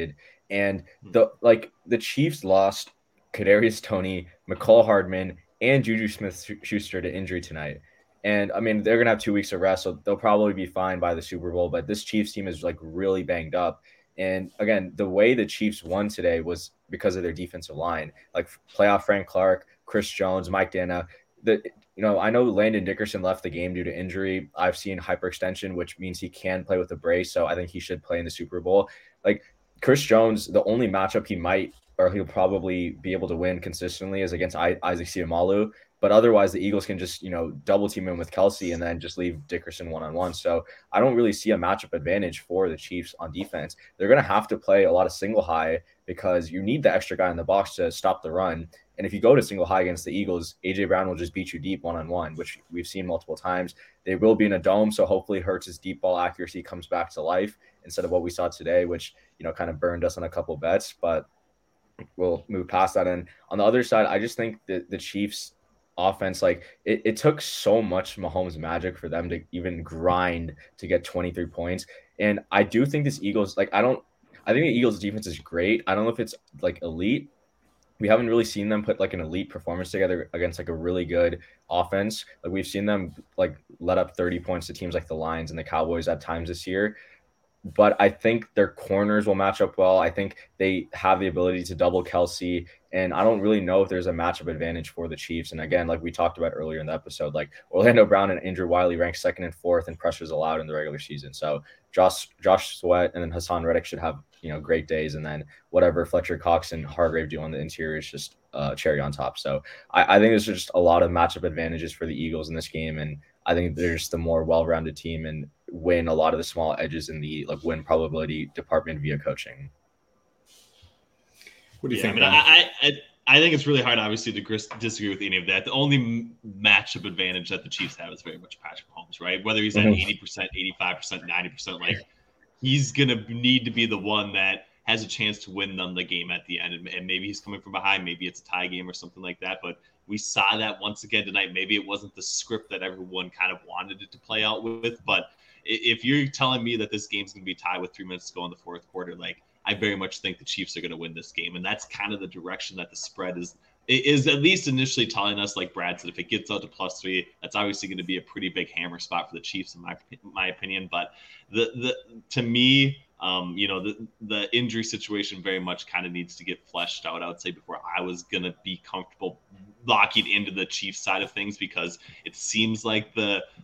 And the Chiefs lost Kadarius Toney, McCall Hardman, and Juju Smith-Schuster to injury tonight. And I mean, they're gonna have 2 weeks of rest, so they'll probably be fine by the Super Bowl. But this Chiefs team is like really banged up. And again, the way the Chiefs won today was because of their defensive line, like playoff Frank Clark, Chris Jones, Mike Dana. I know Landon Dickerson left the game due to injury. I've seen hyperextension, which means he can play with a brace. So I think he should play in the Super Bowl. Like Chris Jones, the only matchup he'll probably be able to win consistently is against Isaac Seumalo. But otherwise, the Eagles can just, double team him with Kelsey and then just leave Dickerson one-on-one. So I don't really see a matchup advantage for the Chiefs on defense. They're going to have to play a lot of single high because you need the extra guy in the box to stop the run. And if you go to single high against the Eagles, A.J. Brown will just beat you deep one-on-one, which we've seen multiple times. They will be in a dome, so hopefully Hurts' deep ball accuracy comes back to life instead of what we saw today, which, kind of burned us on a couple bets. But we'll move past that. And on the other side, I just think that the Chiefs offense, like it took so much Mahomes magic for them to even grind to get 23 points. And I do think this Eagles, I think the Eagles defense is great. I don't know if it's like elite. We haven't really seen them put like an elite performance together against like a really good offense. Like we've seen them like let up 30 points to teams like the Lions and the Cowboys at times this year. But I think their corners will match up well. I think they have the ability to double Kelsey. And I don't really know if there's a matchup advantage for the Chiefs. And again, like we talked about earlier in the episode, like Orlando Brown and Andrew Wiley ranked 2nd and 4th in pressures allowed in the regular season. So Josh Sweat and then Hassan Reddick should have, great days. And then whatever Fletcher Cox and Hargrave do on the interior is just cherry on top. So I think there's just a lot of matchup advantages for the Eagles in this game. And I think they're just the more well-rounded team and win a lot of the small edges in the win probability department via coaching. What do you think? I think it's really hard, obviously, to disagree with any of that. The only matchup advantage that the Chiefs have is very much Patrick Mahomes, right? Whether he's at 80%, 85%, 90%, he's going to need to be the one that has a chance to win them the game at the end. And maybe he's coming from behind. Maybe it's a tie game or something like that. But we saw that once again tonight. Maybe it wasn't the script that everyone kind of wanted it to play out with. But if you're telling me that this game's going to be tied with 3 minutes to go in the fourth quarter, I very much think the Chiefs are going to win this game. And that's kind of the direction that the spread is at least initially telling us, like Brad said, if it gets out to +3, that's obviously going to be a pretty big hammer spot for the Chiefs, in my opinion. But to me, the injury situation very much kind of needs to get fleshed out, I would say, before I was going to be comfortable locking into the Chiefs side of things, because it seems like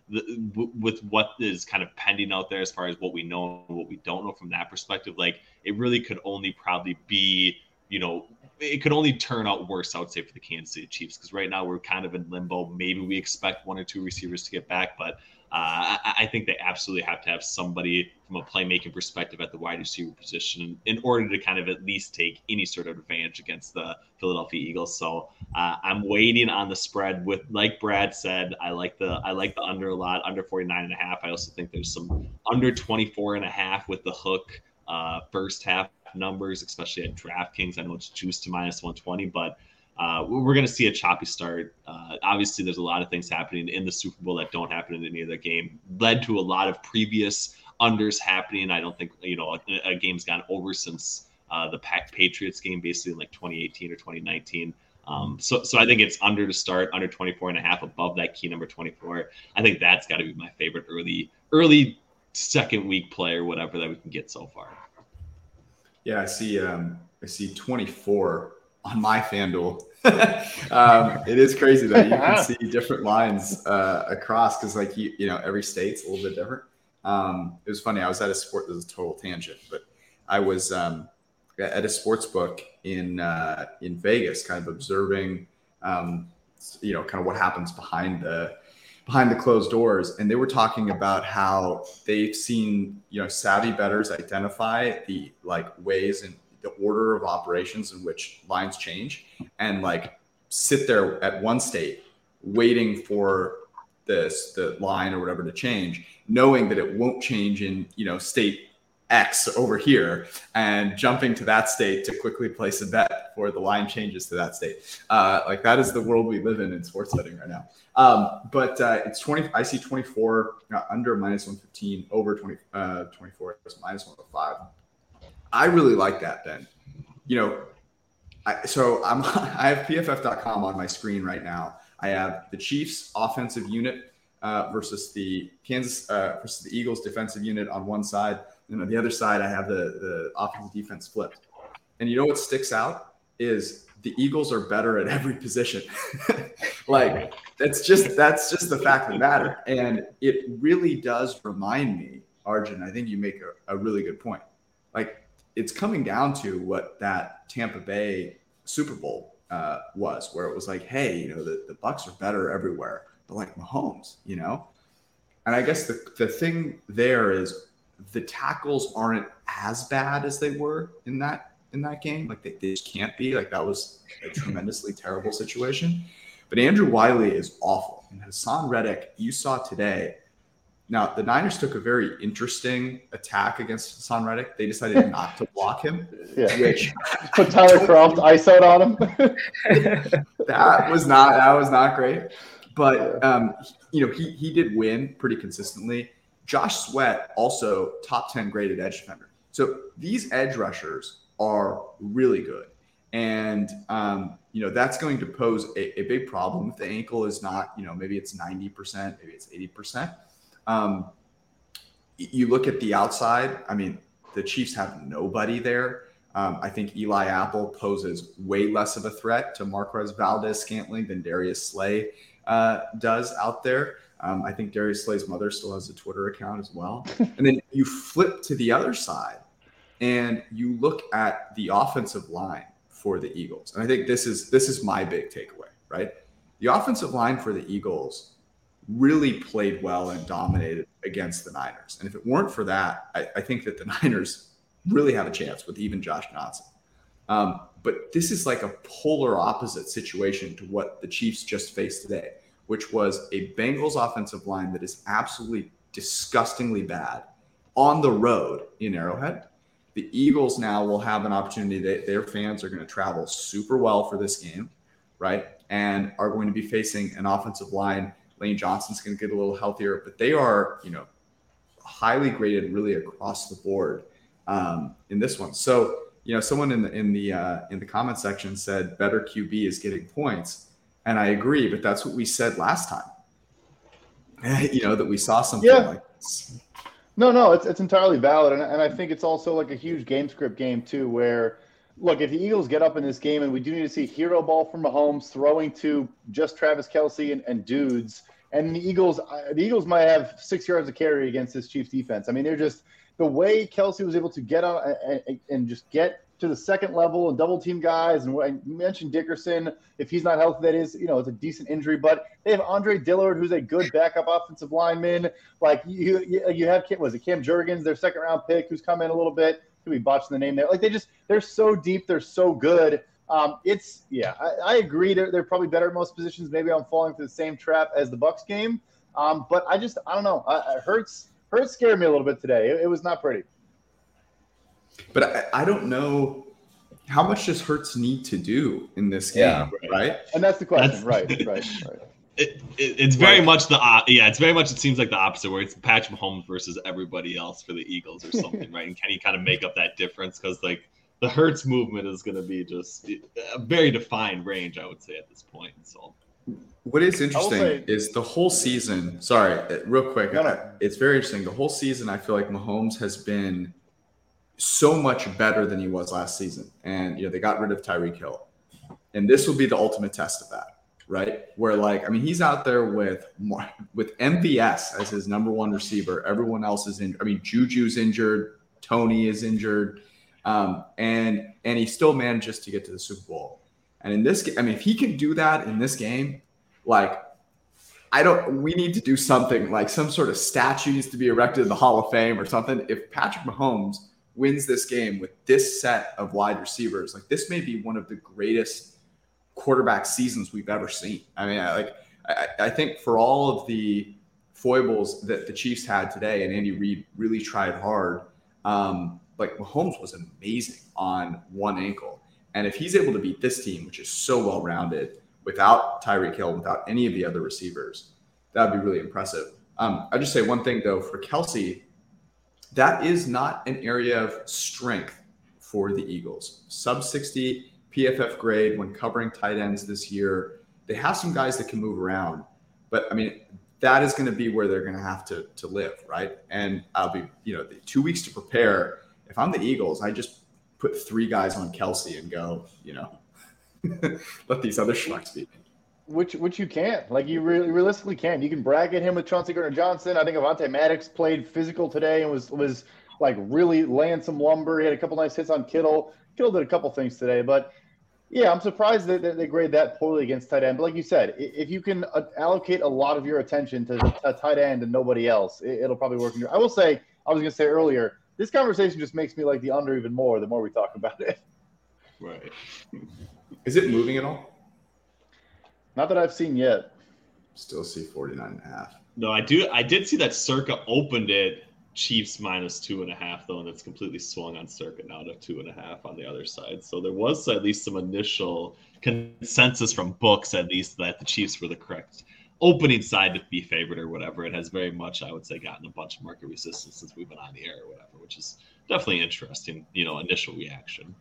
with what is kind of pending out there as far as what we know and what we don't know from that perspective, it really could only probably be, it could only turn out worse, I would say, for the Kansas City Chiefs, because right now we're kind of in limbo. Maybe we expect 1 or 2 receivers to get back, but I think they absolutely have to have somebody from a playmaking perspective at the wide receiver position in order to kind of at least take any sort of advantage against the Philadelphia Eagles. So I'm waiting on the spread with, like Brad said, I like the under a lot, under 49.5. I also think there's some under 24.5 with the hook first half numbers, especially at DraftKings. I know it's juiced to -120, but we're going to see a choppy start. Obviously, there's a lot of things happening in the Super Bowl that don't happen in any other game. Led to a lot of previous unders happening. I don't think a game's gone over since the Patriots game, basically in 2018 or 2019. So I think it's under to start, under 24.5, above that key number 24. I think that's got to be my favorite early second week play or whatever that we can get so far. Yeah, I see 24 on my FanDuel. It is crazy that you can see different lines across, because every state's a little bit different. It was funny. I was at a sport. This is a total tangent, but I was at a sports book in Vegas, kind of observing, kind of what happens behind the closed doors. And they were talking about how they've seen, savvy bettors identify the ways and the order of operations in which lines change, and sit there at one state waiting for the line or whatever to change, knowing that it won't change in, state X over here, and jumping to that state to quickly place a bet before the line changes to that state. That is the world we live in sports betting right now. But it's 20. I see 24 under -115, over 24 is -105. I really like that, Ben. I have PFF.com on my screen right now. I have the Chiefs offensive unit versus the Eagles defensive unit on one side. And on the other side, I have the offensive defense flipped. And you know what sticks out is the Eagles are better at every position. Like that's just the fact of the matter. And it really does remind me, Arjun, I think you make a really good point. Like it's coming down to what that Tampa Bay Super Bowl was, where it was like, hey, the Bucs are better everywhere, but like Mahomes, And I guess the thing there is the tackles aren't as bad as they were in that game. Like they just can't be. Like that was a tremendously terrible situation. But Andrew Wiley is awful. And Hassan Reddick, you saw today. Now, the Niners took a very interesting attack against Hassan Reddick. They decided not to block him. Yeah. Which put Tyler Croft ice out on him. that was not great. But he did win pretty consistently. Josh Sweat, also top 10 graded edge defender. So these edge rushers are really good. And, that's going to pose a big problem if the ankle is not, maybe it's 90%, maybe it's 80%. You look at the outside. I mean, the Chiefs have nobody there. I think Eli Apple poses way less of a threat to Marquez Valdes-Scantling than Darius Slay does out there. I think Darius Slay's mother still has a Twitter account as well. And then you flip to the other side and you look at the offensive line for the Eagles. And I think this is my big takeaway, right? The offensive line for the Eagles really played well and dominated against the Niners. And if it weren't for that, I think that the Niners really have a chance with even Josh Johnson. But this is like a polar opposite situation to what the Chiefs just faced today, which was a Bengals offensive line that is absolutely disgustingly bad on the road in Arrowhead. The Eagles now will have an opportunity. Their fans are going to travel super well for this game, right? And are going to be facing an offensive line. Lane Johnson's going to get a little healthier, but they are, highly graded really across the board in this one. So, someone in the comment section said better QB is getting points. And I agree, but that's what we said last time. That we saw something like this. No, it's entirely valid. And I think it's also like a huge game script game too, where look, if the Eagles get up in this game and we do need to see hero ball from Mahomes throwing to just Travis Kelce and dudes, and the Eagles might have 6 yards of carry against this Chiefs defense. I mean, they're just the way Kelce was able to get on and just get to the second level and double team guys. And you mentioned Dickerson. If he's not healthy, that is, it's a decent injury. But they have Andre Dillard, who's a good backup offensive lineman. Like you have, was it Cam Jurgens, their second round pick, who's come in a little bit. Could be botching the name there. Like they're so deep, they're so good. I agree. They're probably better at most positions. Maybe I'm falling into the same trap as the Bucs game. But I don't know. Hurts scared me a little bit today. It was not pretty. But I don't know how much does Hurts need to do in this game, right? And that's the question, right. It's very much it's very much, it seems like the opposite, where it's Patrick Mahomes versus everybody else for the Eagles or something, right? And can he kind of make up that difference? Because like the Hurts movement is going to be just a very defined range, I would say, at this point. So what is interesting is the whole season. Sorry, real quick. No. It's very interesting. The whole season, I feel like Mahomes has been so much better than he was last season. And, they got rid of Tyreek Hill. And this will be the ultimate test of that, right? Where, he's out there with MVS as his number one receiver. Everyone else is injured. Juju's injured. Tony is injured. And he still manages to get to the Super Bowl. And in this game, if he can do that in this game, we need to do something, like some sort of statue needs to be erected in the Hall of Fame or something. If Patrick Mahomes wins this game with this set of wide receivers, this may be one of the greatest quarterback seasons we've ever seen. I think for all of the foibles that the Chiefs had today, and Andy Reid really tried hard, Mahomes was amazing on one ankle. And if he's able to beat this team, which is so well-rounded, without Tyreek Hill, without any of the other receivers, that would be really impressive. I'll just say one thing, though, for Kelce, that is not an area of strength for the Eagles. Sub 60 PFF grade when covering tight ends this year. They have some guys that can move around, but I mean, that is going to be where they're going to have to live, right? And I'll be, the 2 weeks to prepare. If I'm the Eagles, I just put 3 guys on Kelsey and go, let these other schmucks beat me. Which you can. Like, you realistically can. You can bracket him with Chauncey Gardner-Johnson. I think Avonte Maddox played physical today and was like really laying some lumber. He had a couple nice hits on Kittle. Kittle did a couple things today, but yeah, I'm surprised that they grade that poorly against tight end. But like you said, if you can allocate a lot of your attention to tight end and nobody else, it'll probably work. I will say, I was going to say earlier, this conversation just makes me like the under even more the more we talk about it. Right. Is it moving at all? Not that I've seen yet. Still see 49.5. No, I did see that Circa opened it Chiefs minus 2.5 though, and it's completely swung on Circa now to 2.5 on the other side. So there was at least some initial consensus from books, at least, that the Chiefs were the correct opening side to be favored or whatever. It has very much, I would say, gotten a bunch of market resistance since we've been on the air or whatever, which is definitely interesting, initial reaction.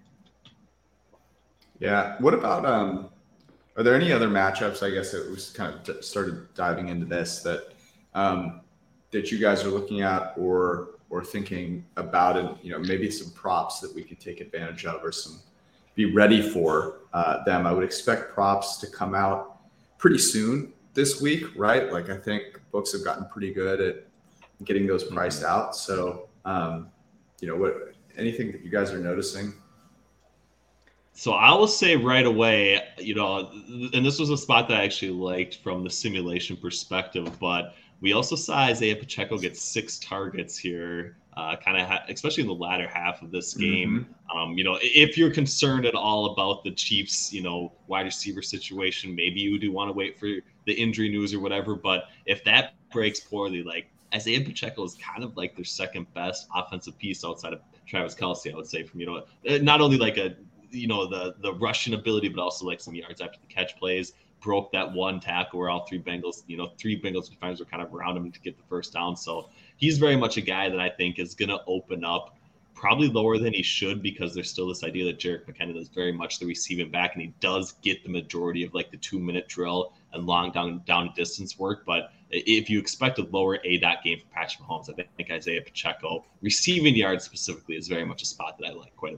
Yeah. What about are there any other matchups? I guess it was kind of started diving into this that that you guys are looking at or thinking about, and maybe some props that we could take advantage of or be ready for them. I would expect props to come out pretty soon this week, right? Like, I think books have gotten pretty good at getting those priced out. So, what anything that you guys are noticing? So I will say right away, and this was a spot that I actually liked from the simulation perspective, but we also saw Isaiah Pacheco get 6 targets here, especially in the latter half of this game. Mm-hmm. If you're concerned at all about the Chiefs, wide receiver situation, maybe you do want to wait for the injury news or whatever. But if that breaks poorly, like, Isaiah Pacheco is kind of like their second best offensive piece outside of Travis Kelce, I would say, from, not only like the rushing ability, but also like some yards after the catch plays. Broke that one tackle where all 3 Bengals defenders were kind of around him to get the first down. So he's very much a guy that I think is going to open up probably lower than he should, because there's still this idea that Jerick McKinnon is very much the receiving back, and he does get the majority of like the 2-minute drill and long down distance work. But if you expect a lower ADOT game for Patrick Mahomes, I think Isaiah Pacheco receiving yards specifically is very much a spot that I like quite a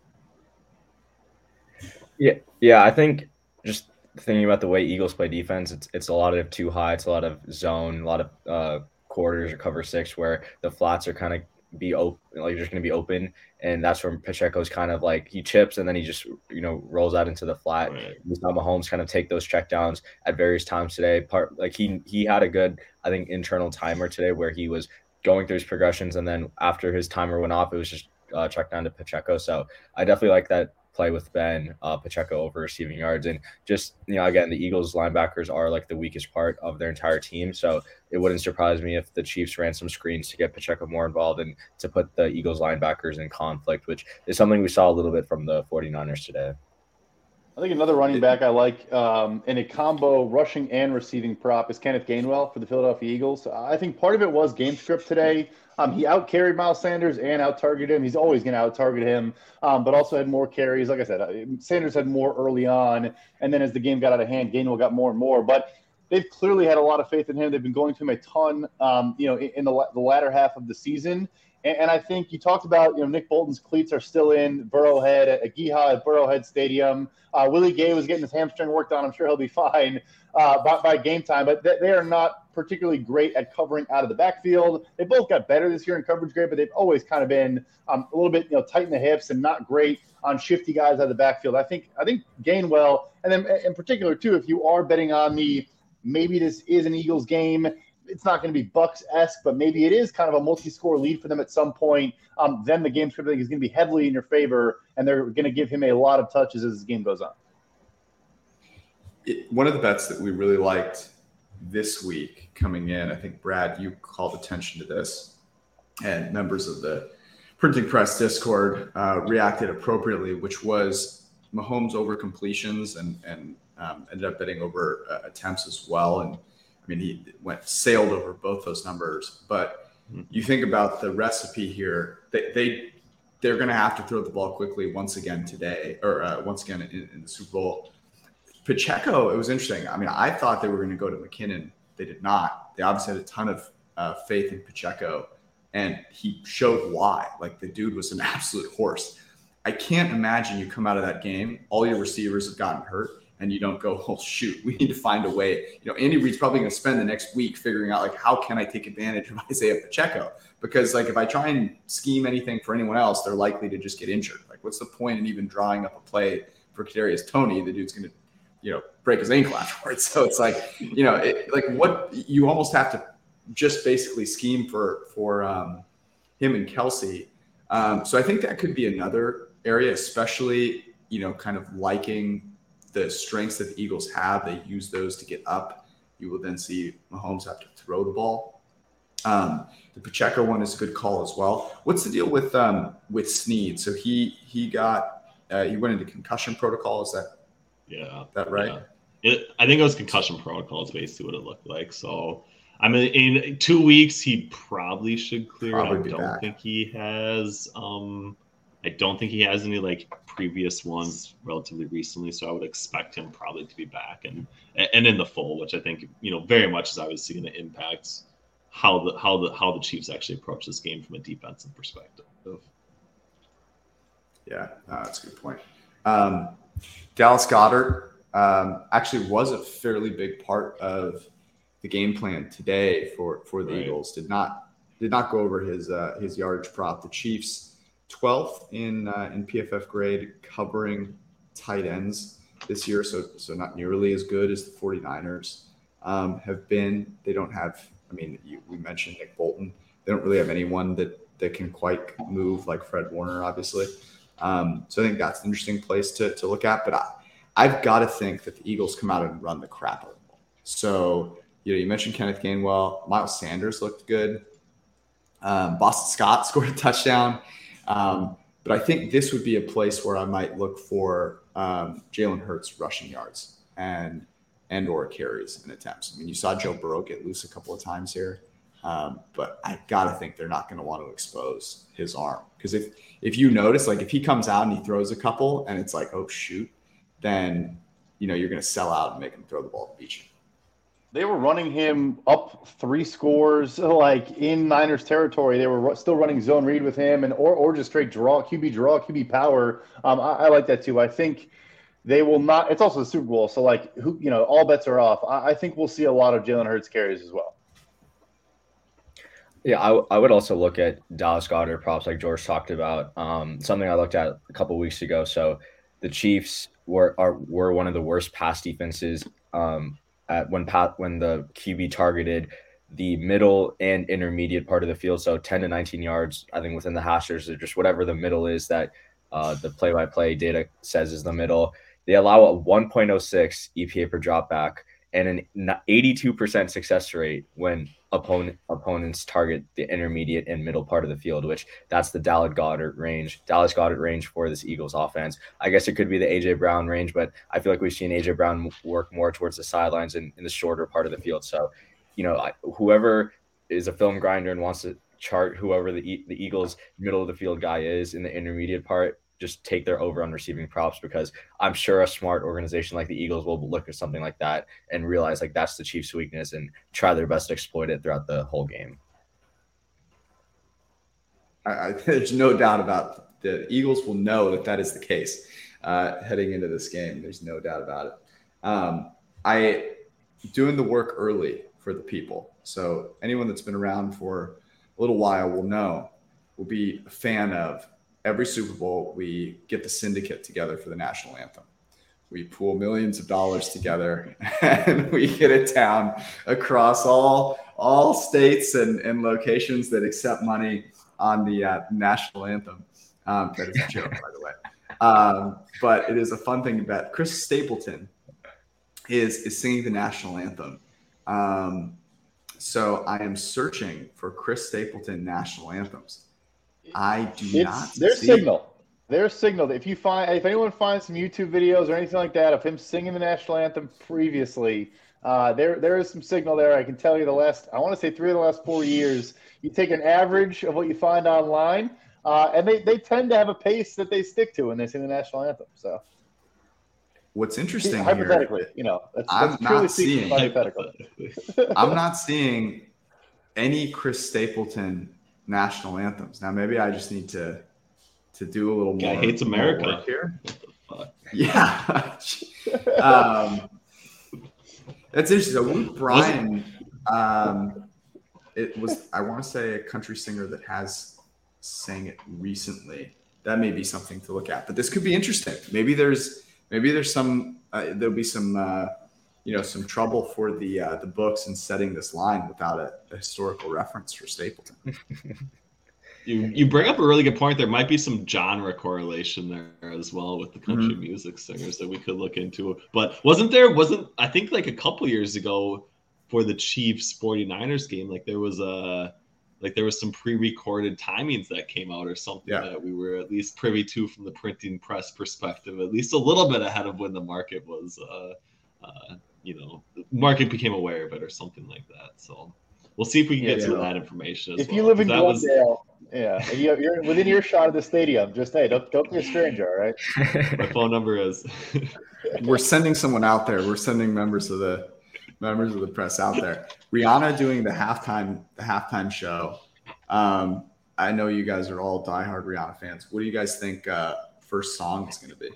bit. Yeah, I think just thinking about the way Eagles play defense, it's a lot of too high, it's a lot of zone, a lot of quarters or cover 6 where the flats are kind of be open, like just going to be open, and that's where Pacheco's kind of like he chips and then he just rolls out into the flat. Right. We saw Mahomes kind of take those checkdowns at various times today. He had a good, I think, internal timer today where he was going through his progressions, and then after his timer went off, it was just check down to Pacheco. So I definitely like that play with Ben, Pacheco over receiving yards. And just, again, the Eagles linebackers are like the weakest part of their entire team. So it wouldn't surprise me if the Chiefs ran some screens to get Pacheco more involved and to put the Eagles linebackers in conflict, which is something we saw a little bit from the 49ers today. I think another running back I like in a combo rushing and receiving prop is Kenneth Gainwell for the Philadelphia Eagles. I think part of it was game script today. He out-carried Miles Sanders and out-targeted him. He's always going to out-target him, but also had more carries. Like I said, Sanders had more early on, and then as the game got out of hand, Gainwell got more and more. But they've clearly had a lot of faith in him. They've been going to him a ton, in the latter half of the season. And I think you talked about, Nick Bolton's cleats are still in Burrowhead at Geha at Burrowhead Stadium. Willie Gay was getting his hamstring worked on. I'm sure he'll be fine by game time. But they are not particularly great at covering out of the backfield. They both got better this year in coverage grade, but they've always kind of been a little bit tight in the hips and not great on shifty guys out of the backfield. I think Gainwell, and then in particular too, if you are betting on maybe this is an Eagles game. It's not going to be Bucks-esque, but maybe it is kind of a multi-score lead for them at some point. Then the game script is going to be heavily in your favor, and they're going to give him a lot of touches as the game goes on. One of the bets that we really liked this week coming in, I think, Brad, you called attention to this, and members of the Printing Press Discord reacted appropriately, which was Mahomes over completions and ended up betting over attempts as well. And I mean, he sailed over both those numbers, but you think about the recipe here. They they're going to have to throw the ball quickly once again today, or once again in the Super Bowl. Pacheco, it was interesting. I mean, I thought they were going to go to McKinnon. They did not. They obviously had a ton of faith in Pacheco, and he showed why. Like, the dude was an absolute horse. I can't imagine you come out of that game, all your receivers have gotten hurt, and you don't go, oh, shoot, we need to find a way. You know, Andy Reid's probably going to spend the next week figuring out, like, how can I take advantage of Isaiah Pacheco? Because, like, if I try and scheme anything for anyone else, they're likely to just get injured. Like, what's the point in even drawing up a play for Kadarius Toney? The dude's going to, you know, break his ankle afterwards. So it's like, you know, what you almost have to just basically scheme for him and Kelsey. So I think that could be another area, especially, you know, kind of liking the strengths that the Eagles have. They use those to get up. You will then see Mahomes have to throw the ball. The Pacheco one is a good call as well. What's the deal with Snead? So he went into concussion protocol. Is that right? Yeah. I think it was concussion protocol is basically what it looked like. So I mean, in 2 weeks he probably should clear. I don't think he has. I don't think he has any like previous ones relatively recently, so I would expect him probably to be back and in the full, which I think, you know, very much is obviously going to impact how the Chiefs actually approach this game from a defensive perspective. Yeah, that's a good point. Dallas Goedert actually was a fairly big part of the game plan today for the Eagles. Did not go over his yardage prop. The Chiefs 12th in PFF grade covering tight ends this year, so not nearly as good as the 49ers have been. They don't have, I mean, we mentioned Nick Bolton. They don't really have anyone that can quite move like Fred Warner, obviously. So I think that's an interesting place to look at. But I've got to think that the Eagles come out and run the crap out of the ball. So, you know, you mentioned Kenneth Gainwell. Miles Sanders looked good. Boston Scott scored a touchdown. But I think this would be a place where I might look for Jalen Hurts rushing yards and or carries and attempts. I mean, you saw Joe Burrow get loose a couple of times here. But I got to think they're not going to want to expose his arm. Because if you notice, like if he comes out and he throws a couple and it's like, oh, shoot, then, you know, you're going to sell out and make him throw the ball at the beach. They were running him up 3 scores, like in Niners territory. They were still running zone read with him or just straight QB power. I like that too. I think they will not. It's also the Super Bowl. So like all bets are off. I think we'll see a lot of Jalen Hurts carries as well. Yeah, I would also look at Dallas Goedert props like George talked about. Something I looked at a couple of weeks ago. So the Chiefs were one of the worst pass defenses when the QB targeted the middle and intermediate part of the field. So 10 to 19 yards, I think within the hashers or just whatever the middle is that the play-by-play data says is the middle. They allow a 1.06 EPA per drop back and an 82% success rate when opponents target the intermediate and middle part of the field, which that's the Dallas Goedert range for this Eagles offense. I guess it could be the AJ Brown range, but I feel like we've seen AJ Brown work more towards the sidelines in the shorter part of the field. So, whoever is a film grinder and wants to chart whoever the Eagles middle of the field guy is in the intermediate part, just take their over on receiving props, because I'm sure a smart organization like the Eagles will look at something like that and realize like that's the Chiefs' weakness and try their best to exploit it throughout the whole game. There's no doubt about the Eagles will know that is the case heading into this game. There's no doubt about it. I doing the work early for the people. So anyone that's been around for a little while will be a fan of. Every Super Bowl, we get the syndicate together for the national anthem. We pool millions of dollars together, and we get it down across all states and locations that accept money on the national anthem. That is a joke, by the way. But it is a fun thing that Chris Stapleton is singing the national anthem. So I am searching for Chris Stapleton national anthems. I do not see. Their signal. If anyone finds some YouTube videos or anything like that of him singing the national anthem previously, there is some signal there. I can tell you I want to say 3 of the last 4 years. You take an average of what you find online. And they tend to have a pace that they stick to when they sing the national anthem. So what's interesting hypothetically, here, that's purely speaking hypothetical. I'm not seeing any Chris Stapleton national anthems. Now, maybe I just need to do a little more. Guy hates America here. Yeah. That's interesting. So Luke Bryan, it was, I want to say, a country singer that has sang it recently. That may be something to look at, but this could be interesting. Maybe there's some there'll be some some trouble for the books in setting this line without a historical reference for Stapleton. You bring up a really good point. There might be some genre correlation there as well with the country music singers that we could look into. But wasn't I think like a couple years ago for the Chiefs 49ers game, there was some pre-recorded timings that came out or something that we were at least privy to from the printing press perspective, at least a little bit ahead of when the market was the market became aware of it or something like that. So we'll see if we can get some of that information as if well. You live in Glendale, you're within earshot of the stadium, just don't be a stranger, all right? My phone number is we're sending someone out there. We're sending members of the press out there. Rihanna doing the halftime show. I know you guys are all diehard Rihanna fans. What do you guys think first song is going to be?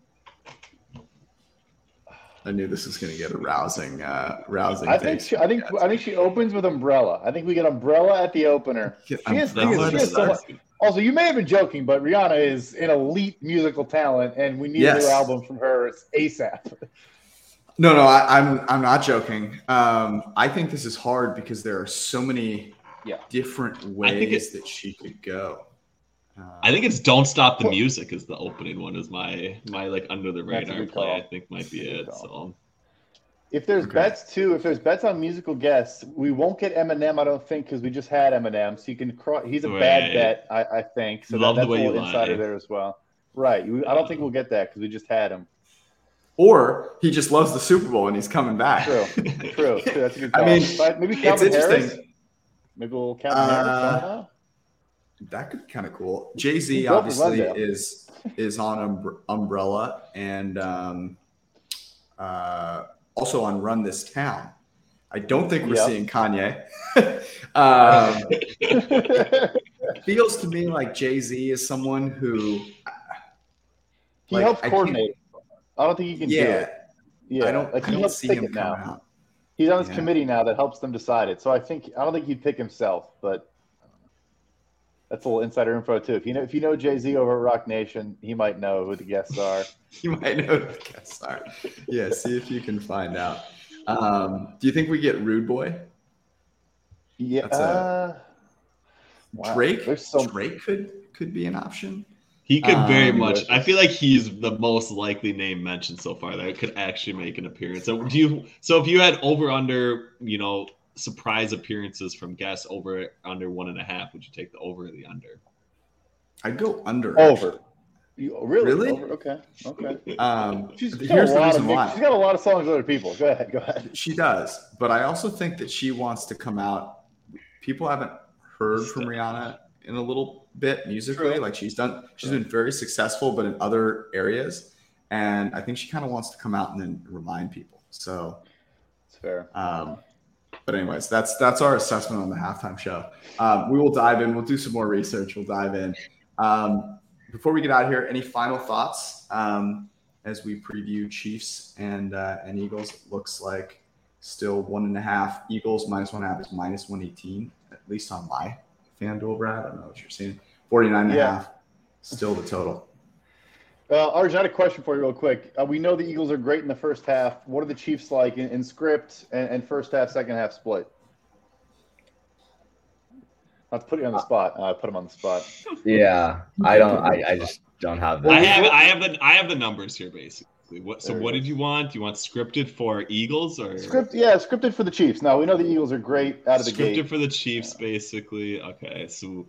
I knew this was going to get a rousing. I think she opens with Umbrella. I think we get Umbrella at the opener. Also, you may have been joking, but Rihanna is an elite musical talent, and we need a new album from her ASAP. No, I'm not joking. I think this is hard because there are so many different ways that she could go. I think it's "Don't Stop the Music" is the opening one. Is my under the radar play. I think might be it. So, if there's bets on musical guests, we won't get Eminem. I don't think because we just had Eminem. So you can he's a bad bet. I think so. That's a little insider there as well. Right. I don't think we'll get that because we just had him. Or he just loves the Super Bowl and he's coming back. True. That's a good call. Maybe Calvin Harris. Maybe we'll Calvin Harris. That could be kind of cool. Jay-Z obviously is on Umbrella and also on Run This Town. I don't think we're seeing Kanye. Feels to me like Jay-Z is someone who he helps coordinate. I don't think he can do it. Yeah, I don't see him now. Out. He's on this committee now that helps them decide it. So I don't think he'd pick himself, but that's a little insider info too. If you know Jay-Z over at Rock Nation, he might know who the guests are. You might know who the guests are. Yeah, see if you can find out. Do you think we get Rude Boy? Yeah. Drake. Drake could be an option. He could very much. I feel like he's the most likely name mentioned so far that could actually make an appearance. So if you had over under, surprise appearances from guests over under 1.5, would you take the over or the under? I'd go under. Over. Really? Over? Okay. Here's the reason why. She's got a lot of songs with other people. Go ahead. She does, but I also think that she wants to come out. People haven't heard from Rihanna in a little bit musically. Like she's been very successful, but in other areas. And I think she kind of wants to come out and then remind people. So it's fair. But anyways, that's our assessment on the halftime show. We will dive in. We'll do some more research. We'll dive in. Before we get out of here, any final thoughts as we preview Chiefs and Eagles? It looks like still 1.5. Eagles -1.5 is -118, at least on my FanDuel, Brad. I don't know what you're seeing. 49.5, still the total. Arj, I had a question for you real quick. We know the Eagles are great in the first half. What are the Chiefs like in script and first half, second half split? Not to put you on the spot. I put him on the spot. Yeah, I just don't have that. I have the numbers here basically. What did you want? Do you want scripted for Eagles or scripted for the Chiefs. Now we know the Eagles are great out of the gate. Scripted for the Chiefs, basically. Okay, so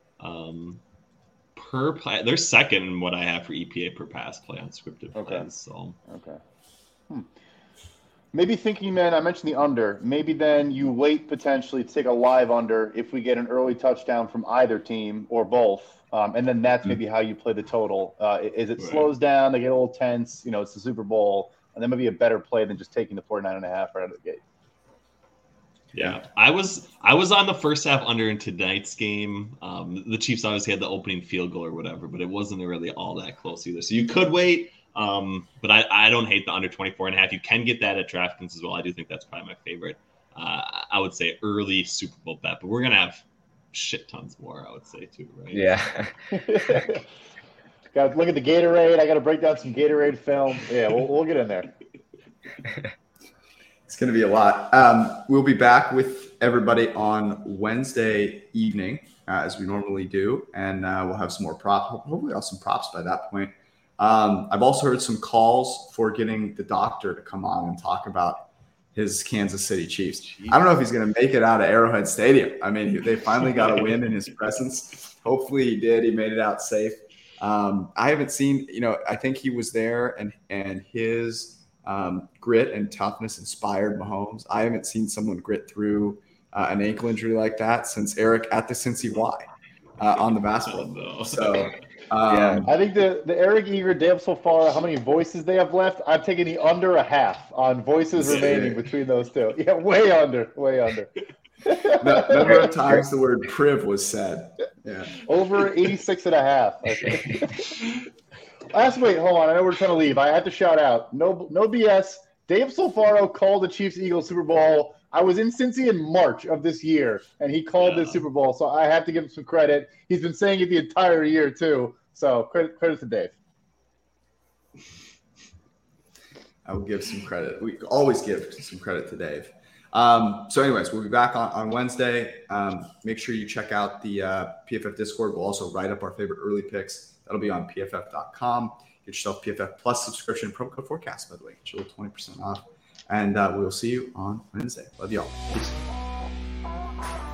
per play, they're second in what I have for EPA per pass play on scripted plays. So Maybe thinking then, I mentioned the under. Maybe then you wait potentially to take a live under if we get an early touchdown from either team or both. And then that's maybe how you play the total. Is it slows down, they get a little tense, it's the Super Bowl, and that might be a better play than just taking the 49.5 right out of the gate. Yeah, I was on the first half under in tonight's game. The Chiefs obviously had the opening field goal or whatever, but it wasn't really all that close either. So you could wait. But I don't hate the under 24.5. You can get that at DraftKings as well. I do think that's probably my favorite. I would say early Super Bowl bet, but we're gonna have shit tons more. I would say too, right? Yeah. Got to look at the Gatorade. I got to break down some Gatorade film. Yeah, we'll get in there. It's going to be a lot. We'll be back with everybody on Wednesday evening, as we normally do, and we'll have some more props. Hopefully, I'll have some props by that point. I've also heard some calls for getting the doctor to come on and talk about his Kansas City Chiefs. I don't know if he's going to make it out of Arrowhead Stadium. I mean, they finally got a win in his presence. Hopefully he did. He made it out safe. I haven't seen, I think he was there and his grit and toughness inspired Mahomes. I haven't seen someone grit through an ankle injury like that since Eric at the Cincy Y on the basketball. Oh, no. So I think the Eric Eager, Dave so far, how many voices they have left? I'm taking the under a half on voices remaining between those two. Yeah, way under. Number of times the word priv was said. Yeah. Over 86 and a half. Wait, hold on. I know we're trying to leave. I have to shout out. No BS. Dave Solfaro called the Chiefs-Eagles Super Bowl. I was in Cincy in March of this year, and he called this Super Bowl, so I have to give him some credit. He's been saying it the entire year, too. So credit to Dave. I will give some credit. We always give some credit to Dave. So anyways, we'll be back on Wednesday. Make sure you check out the PFF Discord. We'll also write up our favorite early picks. That'll be on pff.com. Get yourself PFF Plus subscription. Promo code forecast, by the way. Get you a little 20% off. And we'll see you on Wednesday. Love y'all. Peace.